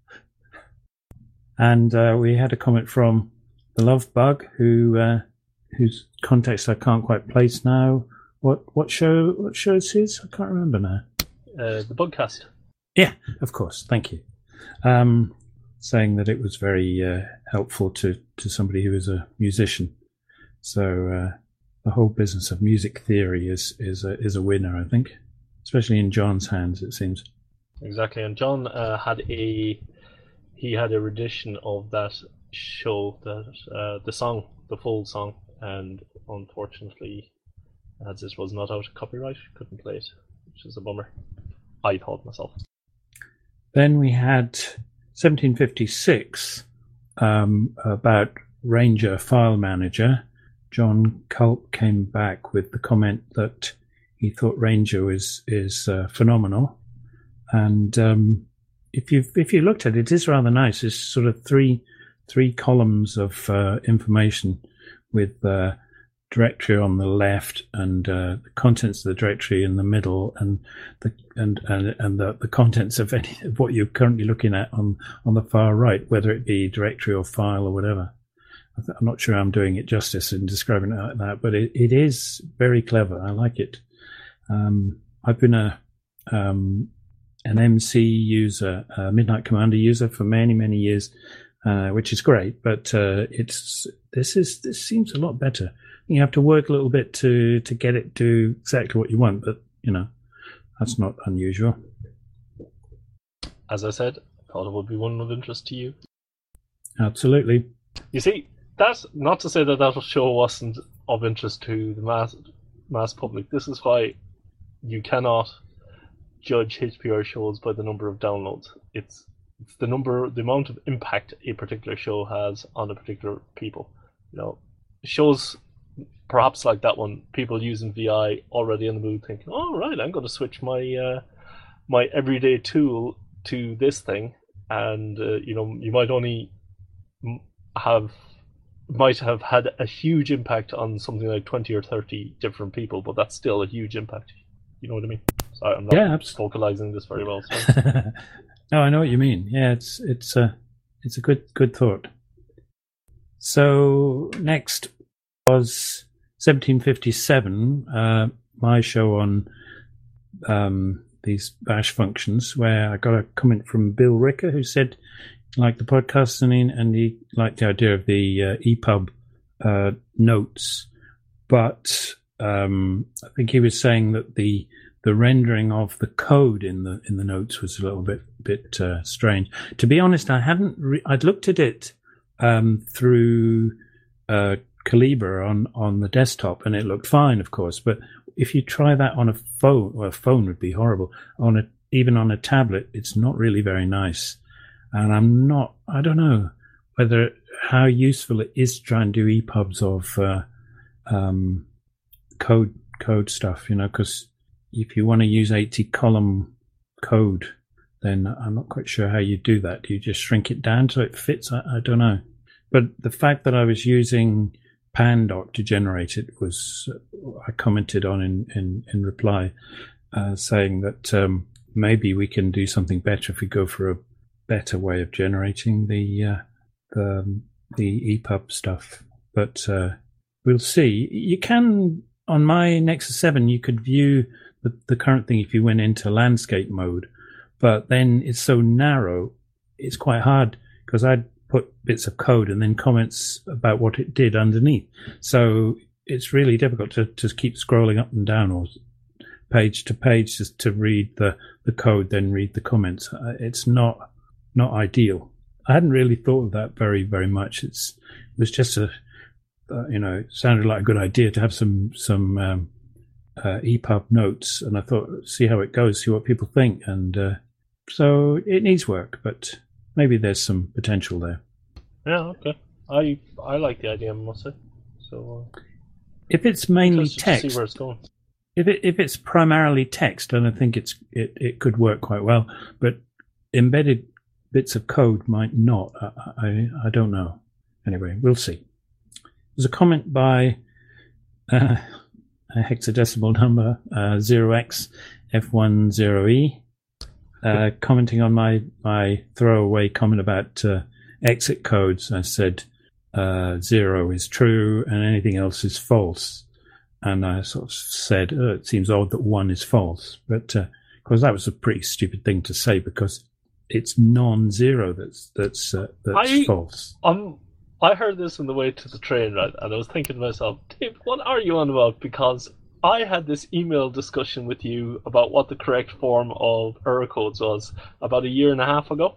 And uh, we had a comment from the Love Bug, who uh, whose context I can't quite place now. What what show? What show is his? I can't remember now. Uh, the Bugcast. Yeah, of course. Thank you. Um, saying that it was very uh, helpful to, to somebody who is a musician. So uh, the whole business of music theory is is a, is a winner, I think, especially in John's hands, it seems. Exactly, and John uh, had a he had a rendition of that show, that uh, the song, the full song, and unfortunately, as this was not out of copyright, couldn't play it, which is a bummer. I thought myself. Then we had seventeen fifty-six um, about Ranger File Manager. John Culp came back with the comment that he thought Ranger is is uh, phenomenal, and um, if you if you looked at it, it is rather nice. It's sort of three three columns of uh, information with uh, directory on the left and uh, the contents of the directory in the middle, and the and and, and the, the contents of any of what you're currently looking at on on the far right, whether it be directory or file or whatever. I'm not sure I'm doing it justice in describing it like that, but it, it is very clever. I like it. Um, I've been a um, an M C user, a Midnight Commander user for many many years, uh, which is great. But uh, it's this is this seems a lot better. You have to work a little bit to to get it to exactly what you want, but you know that's not unusual. As I said, I thought it would be one of interest to you. Absolutely. You see, that's not to say that that show wasn't of interest to the mass mass public. This is why you cannot judge H P R shows by the number of downloads. It's it's the number, the amount of impact a particular show has on a particular people. You know, shows perhaps like that one, people using V I already in the mood thinking, oh, right, I'm going to switch my uh, my everyday tool to this thing. And, uh, you know, you might only have, might have had a huge impact on something like twenty or thirty different people, but that's still a huge impact. You know what I mean? Sorry, I'm not yeah, absolutely. vocalizing this very well. So. No, I know what you mean. Yeah, it's it's a it's a good good thought. So next was seventeen fifty-seven, uh, my show on um, these bash functions, where I got a comment from Bill Ricker, who said he liked the podcast and he, and he liked the idea of the uh, E P U B uh, notes, but um, I think he was saying that the the rendering of the code in the in the notes was a little bit bit uh, strange. To be honest, I hadn't re- I'd looked at it um, through uh, Calibra on on the desktop, and it looked fine, of course. But if you try that on a phone, well, a phone would be horrible. On a even on a tablet, it's not really very nice. And I'm not. I don't know whether how useful it is to try and do E P U Bs of uh, um, code code stuff. You know, because if you want to use eighty column code, then I'm not quite sure how you do that. Do you just shrink it down so it fits? I, I don't know. But the fact that I was using Pandoc to generate it was, I commented on in, in, in reply, uh, saying that um, maybe we can do something better if we go for a better way of generating the uh, the, the E P U B stuff. But uh, we'll see. You can, on my Nexus seven, you could view the, the current thing if you went into landscape mode, but then it's so narrow, it's quite hard because I'd put bits of code and then comments about what it did underneath. So it's really difficult to, to keep scrolling up and down or page to page just to read the, the code, then read the comments. It's not not ideal. I hadn't really thought of that very, very much. It's it was just a, uh, you know, it sounded like a good idea to have some some um, uh, E P U B notes, and I thought, see how it goes, see what people think, and uh, so it needs work, but maybe there's some potential there. Yeah, okay. I I like the idea, I must say. So uh, if it's mainly text, to see where it's going. If it if it's primarily text, then I think it's it, it could work quite well. But embedded bits of code might not. I, I I don't know. Anyway, we'll see. There's a comment by uh, a hexadecimal number uh, zero x f one zero e. Uh, commenting on my, my throwaway comment about uh, exit codes. I said uh, zero is true and anything else is false. And I sort of said, oh, it seems odd that one is false. But uh, of course, that was a pretty stupid thing to say because it's non-zero that's that's uh, that's I, false. Um, I heard this on the way to the train, right? And I was thinking to myself, Dave, what are you on about? Because I had this email discussion with you about what the correct form of error codes was about a year and a half ago.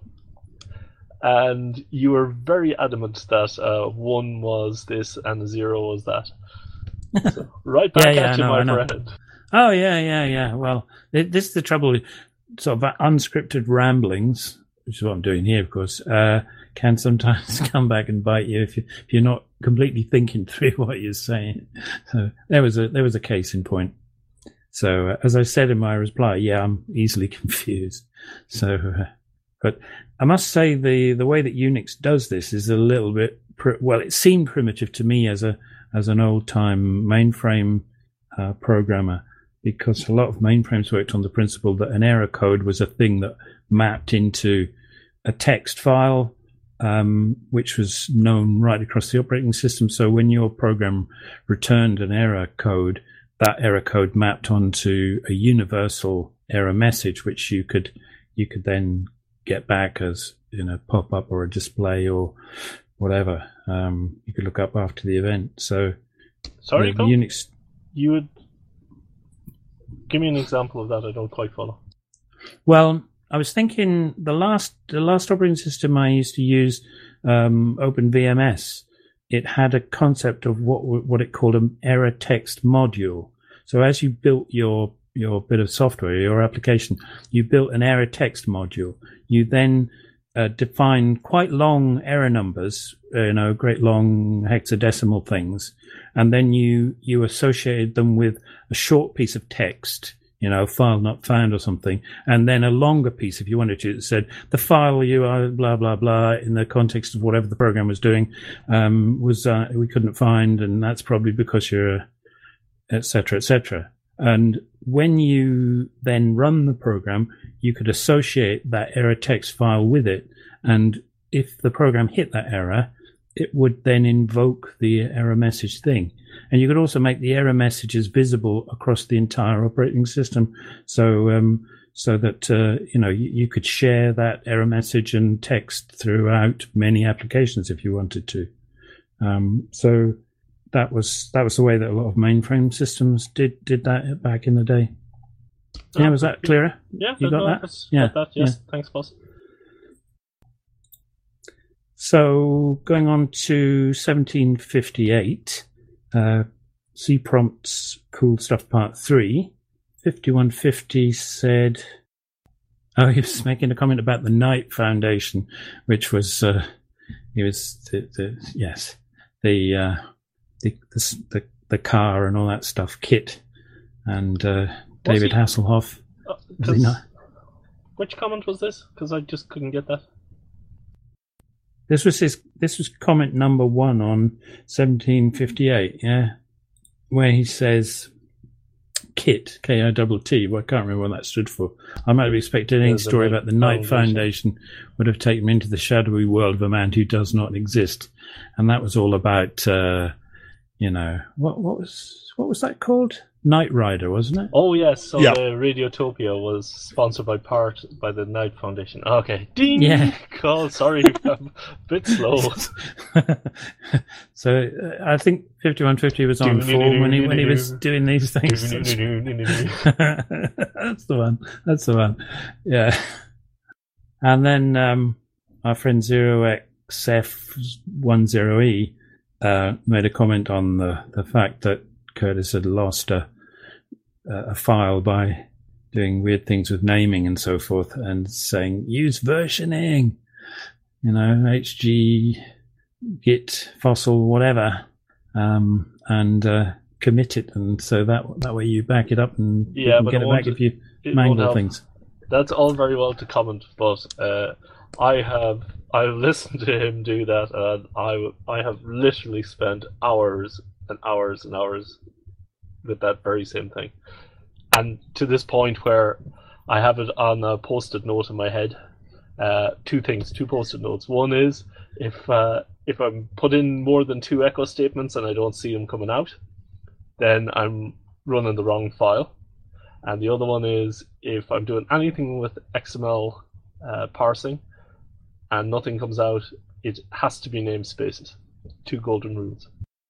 And you were very adamant that uh, one was this and zero was that. So, right back yeah, yeah, at you, know, my friend. Oh, yeah, yeah, yeah. Well, this is the trouble with sort of unscripted ramblings, which is what I'm doing here, of course, uh, can sometimes come back and bite you if, you if you're not completely thinking through what you're saying. So there was a there was a case in point. So uh, as I said in my reply, yeah, I'm easily confused. So, uh, but I must say the the way that Unix does this is a little bit pr- well. It seemed primitive to me as a as an old time mainframe uh, programmer, because a lot of mainframes worked on the principle that an error code was a thing that mapped into a text file, um, which was known right across the operating system. So when your program returned an error code, that error code mapped onto a universal error message, which you could you could then get back as, you know, pop up or a display or whatever. Um, you could look up after the event. So sorry, the Unix. You would give me an example of that. I don't quite follow. Well, I was thinking the last the last operating system I used to use, um, OpenVMS, it had a concept of what what it called an error text module. So as you built your your bit of software, your application, you built an error text module. You then uh, define quite long error numbers, uh, you know, great long hexadecimal things, and then you you associated them with a short piece of text, you know, file not found or something, and then a longer piece if you wanted to that said the file you are blah blah blah in the context of whatever the program was doing um, was uh, we couldn't find, and that's probably because you're et cetera, et cetera. And when you then run the program, you could associate that error text file with it. And if the program hit that error, it would then invoke the error message thing. And you could also make the error messages visible across the entire operating system. So, um, so that, uh, you know, you, you could share that error message and text throughout many applications if you wanted to. Um, so, That was that was the way that a lot of mainframe systems did did that back in the day. Yeah, Oh, was that clearer? Yeah, You no, got no, that? that's- Yeah, got that. Yes, yeah. thanks, boss. So going on to seventeen fifty-eight, uh, C prompts cool stuff part three. fifty-one fifty said, oh, he was making a comment about the Knight Foundation, which was uh, he was the, the yes the. Uh, The, the the the car and all that stuff, Kit and uh, David he- Hasselhoff. Uh, Was he 'cause- not? Which comment was this? Because I just couldn't get that. This was his. This was comment number one on seventeen fifty-eight. Yeah, where he says Kit K I T T. Well, I can't remember what that stood for. I might have expected any Yeah, the story Knight about the Knight Foundation. Foundation would have taken me into the shadowy world of a man who does not exist, and that was all about. Uh, You know what? What was what was that called? Knight Rider, wasn't it? Oh yes, so Yeah. the Radiotopia was sponsored by part by the Knight Foundation. Okay, ding. Yeah. Call. Sorry, I'm a bit slow. So uh, I think fifty-one fifty was on form when he when he was doing these things. That's the one. That's the one. Yeah. And then um, our friend zero X F ten E uh, made a comment on the, the fact that Curtis had lost a a file by doing weird things with naming and so forth, and saying use versioning, you know, H G, Git, fossil, whatever, um, and uh, commit it, and so that that way you back it up and you Yeah, can but get it it won't- back if you it won't mangle help. things. That's all very well to comment, but uh, I have I've listened to him do that, and I I have literally spent hours and hours and hours with that very same thing, and to this point where I have it on a post-it note in my head. Uh, two things, two post-it notes. One is if uh, if I'm put in more than two echo statements and I don't see them coming out, then I'm running the wrong file. And the other one is if I'm doing anything with X M L uh, parsing and nothing comes out, it has to be namespaces. Two golden rules.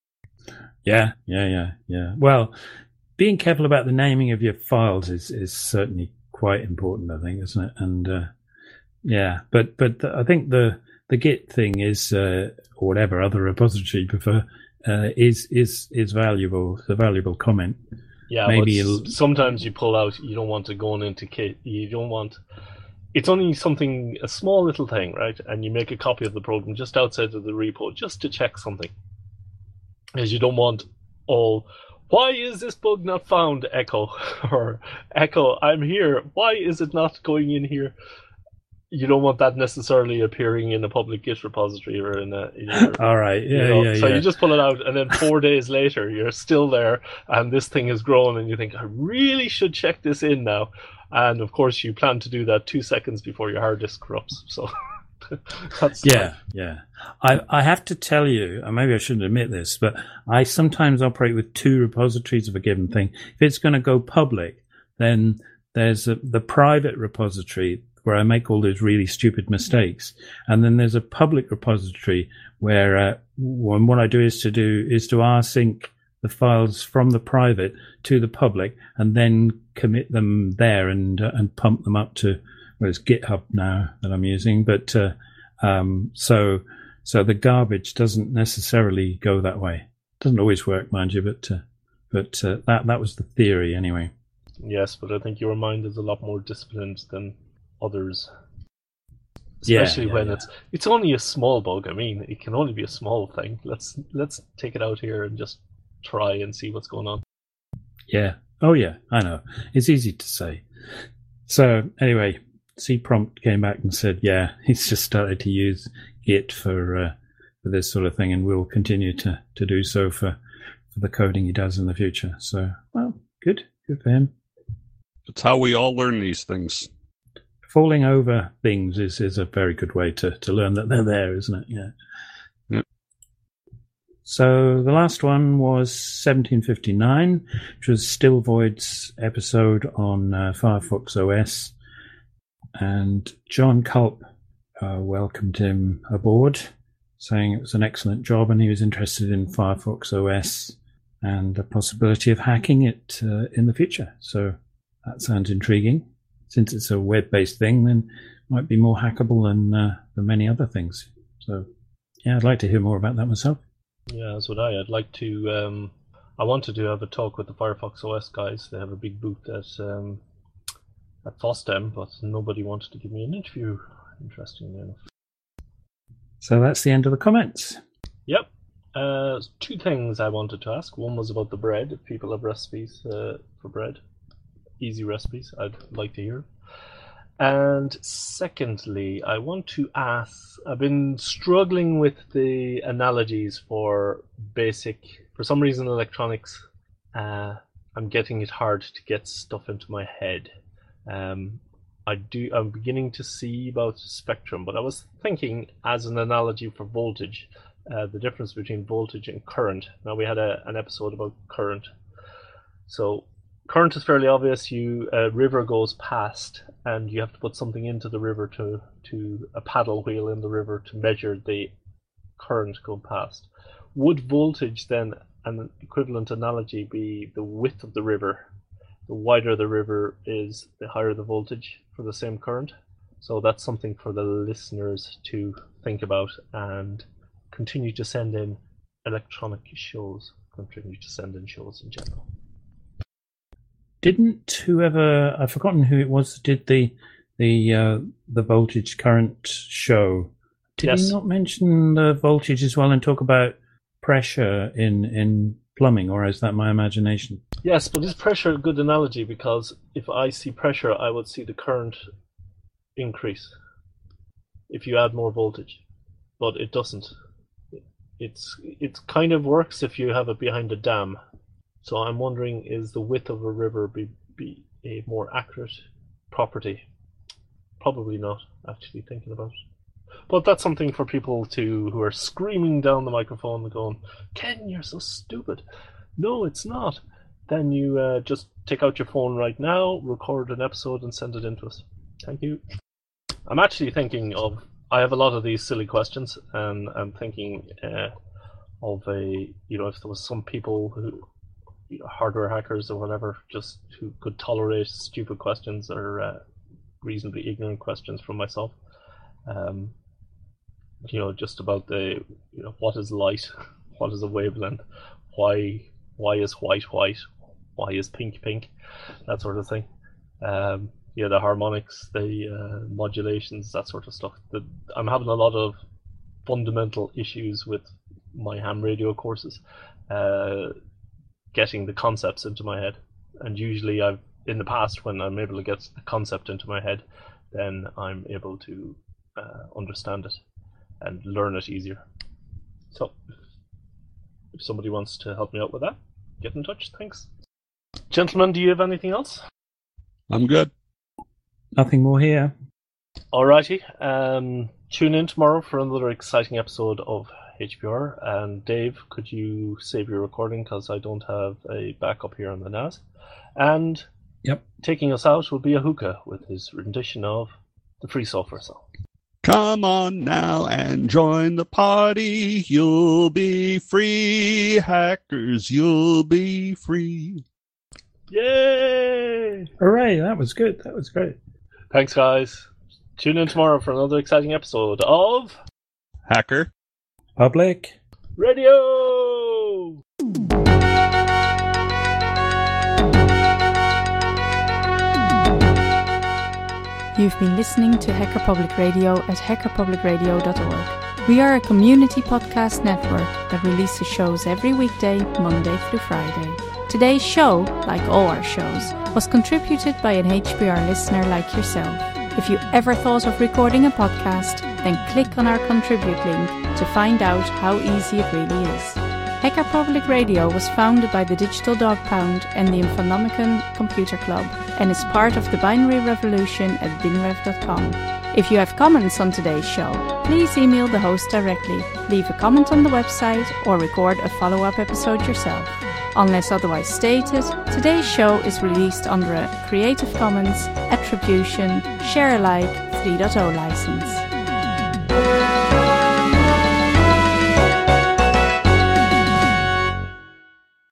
Yeah, yeah, yeah, yeah. Well, being careful about the naming of your files is, is certainly quite important, I think, isn't it? And uh, yeah, but but the, I think the the Git thing is, uh, or whatever other repository you prefer, uh, is is is valuable. It's a valuable comment. Yeah, Maybe but it'll- s- sometimes you pull out. You don't want to go into Kit. You don't want. It's only something, a small little thing, right? And you make a copy of the program just outside of the repo just to check something. Because you don't want all, why is this bug not found, Echo? Or, Echo, I'm here. Why is it not going in here? You don't want that necessarily appearing in a public Git repository or in a... In your, All right, you yeah, know, yeah, so yeah. you just pull it out, and then four days later, you're still there, and this thing has grown, and you think, I really should check this in now. And of course, you plan to do that two seconds before your hard disk corrupts. So that's Yeah, yeah. I, I have to tell you, and maybe I shouldn't admit this, but I sometimes operate with two repositories of a given thing. If it's going to go public, then there's a, the private repository where I make all those really stupid mistakes, and then there's a public repository where uh, when what I do is to do is to rsync the files from the private to the public, and then commit them there and uh, and pump them up to, well, it's GitHub now that I'm using, but uh, um, so so the garbage doesn't necessarily go that way. Doesn't always work, mind you, but uh, but uh, that that was the theory anyway. Yes, but I think your mind is a lot more disciplined than others. especially Yeah, yeah, when yeah. it's it's only a small bug. I mean, it can only be a small thing. Let's let's take it out here and just try and see what's going on. Yeah. Oh, yeah. I know. It's easy to say. So anyway, C Prompt came back and said, yeah, he's just started to use Git for uh, for this sort of thing, and will continue to, to do so for, for the coding he does in the future. So, well, good. Good for him. It's how we all learn these things. Falling over things is, is a very good way to, to learn that they're there, isn't it? Yeah. Yep. So the last one was seventeen fifty-nine, which was Still Void's episode on uh, Firefox O S. And John Culp uh, welcomed him aboard, saying it was an excellent job and he was interested in Firefox O S and the possibility of hacking it uh, in the future. So that sounds intriguing. Since it's a web-based thing, then it might be more hackable than, uh, than many other things. So, yeah, I'd like to hear more about that myself. Yeah, as would I. I'd like to. Um, I wanted to have a talk with the Firefox O S guys. They have a big booth at um, at FOSDEM, but nobody wanted to give me an interview. Interestingly enough. So that's the end of the comments. Yep. Uh, two things I wanted to ask. One was about the bread. If people have recipes uh, for bread, easy recipes, I'd like to hear. And secondly, I want to ask, I've been struggling with the analogies for basic, for some reason electronics, uh, I'm getting it hard to get stuff into my head. Um, I do, I'm beginning to see about spectrum, but I was thinking as an analogy for voltage, uh, the difference between voltage and current. Now we had a, an episode about current. So current is fairly obvious. You a river goes past, and you have to put something into the river to to a paddle wheel in the river to measure the current going past. Would voltage then, an equivalent analogy, be the width of the river? The wider the river is, the higher the voltage for the same current. So that's something for the listeners to think about and continue to send in electronic shows. Continue to send in shows in general. Didn't whoever, I've forgotten who it was, did the the uh, the voltage current show? Did Yes. he not mention the voltage as well and talk about pressure in in plumbing, or is that my imagination? Yes, but is pressure a good analogy? Because if I see pressure, I would see the current increase if you add more voltage, but it doesn't. It's it kind of works if you have it behind a dam. So I'm wondering, is the width of a river be, be a more accurate property? Probably not, actually, thinking about it. But that's something for people to who are screaming down the microphone and going, Ken, you're so stupid. No, it's not. Then you uh, just take out your phone right now, record an episode and send it in to us. Thank you. I'm actually thinking of, I have a lot of these silly questions, and I'm thinking uh, of a, you know, if there was some people who, you know, hardware hackers or whatever, just who could tolerate stupid questions or uh, reasonably ignorant questions from myself. Um, you know, just about the, you know, what is light, what is a wavelength, why why is white white, why is pink pink, that sort of thing. Um, yeah, the harmonics, the uh, modulations, that sort of stuff. The, I'm having a lot of fundamental issues with my ham radio courses. Uh, getting the concepts into my head, and usually I've in the past, when I'm able to get the concept into my head, then I'm able to uh, understand it and learn it easier. So if somebody wants to help me out with that, get in touch. Thanks. Gentlemen, do you have anything else? I'm good. Nothing more here. Alrighty. Um, tune in tomorrow for another exciting episode of H P R. And Dave, could you save your recording, because I don't have a backup here on the N A S. And Yep. taking us out will be Ahuka with his rendition of the Free Software song. Come on now and join the party. You'll be free, hackers. You'll be free. Yay! Hooray, that was good. That was great. Thanks, guys. Tune in tomorrow for another exciting episode of Hacker. Public. Radio! You've been listening to Hacker Public Radio at hacker public radio dot org. We are a community podcast network that releases shows every weekday, Monday through Friday. Today's show, like all our shows, was contributed by an H P R listener like yourself. If you ever thought of recording a podcast, then click on our contribute link to find out how easy it really is. Hacker Public Radio was founded by the Digital Dog Pound and the Infonomicon Computer Club and is part of the binary revolution at binrev dot com. If you have comments on today's show, please email the host directly, leave a comment on the website, or record a follow-up episode yourself. Unless otherwise stated, today's show is released under a Creative Commons Attribution Share Alike three point oh license.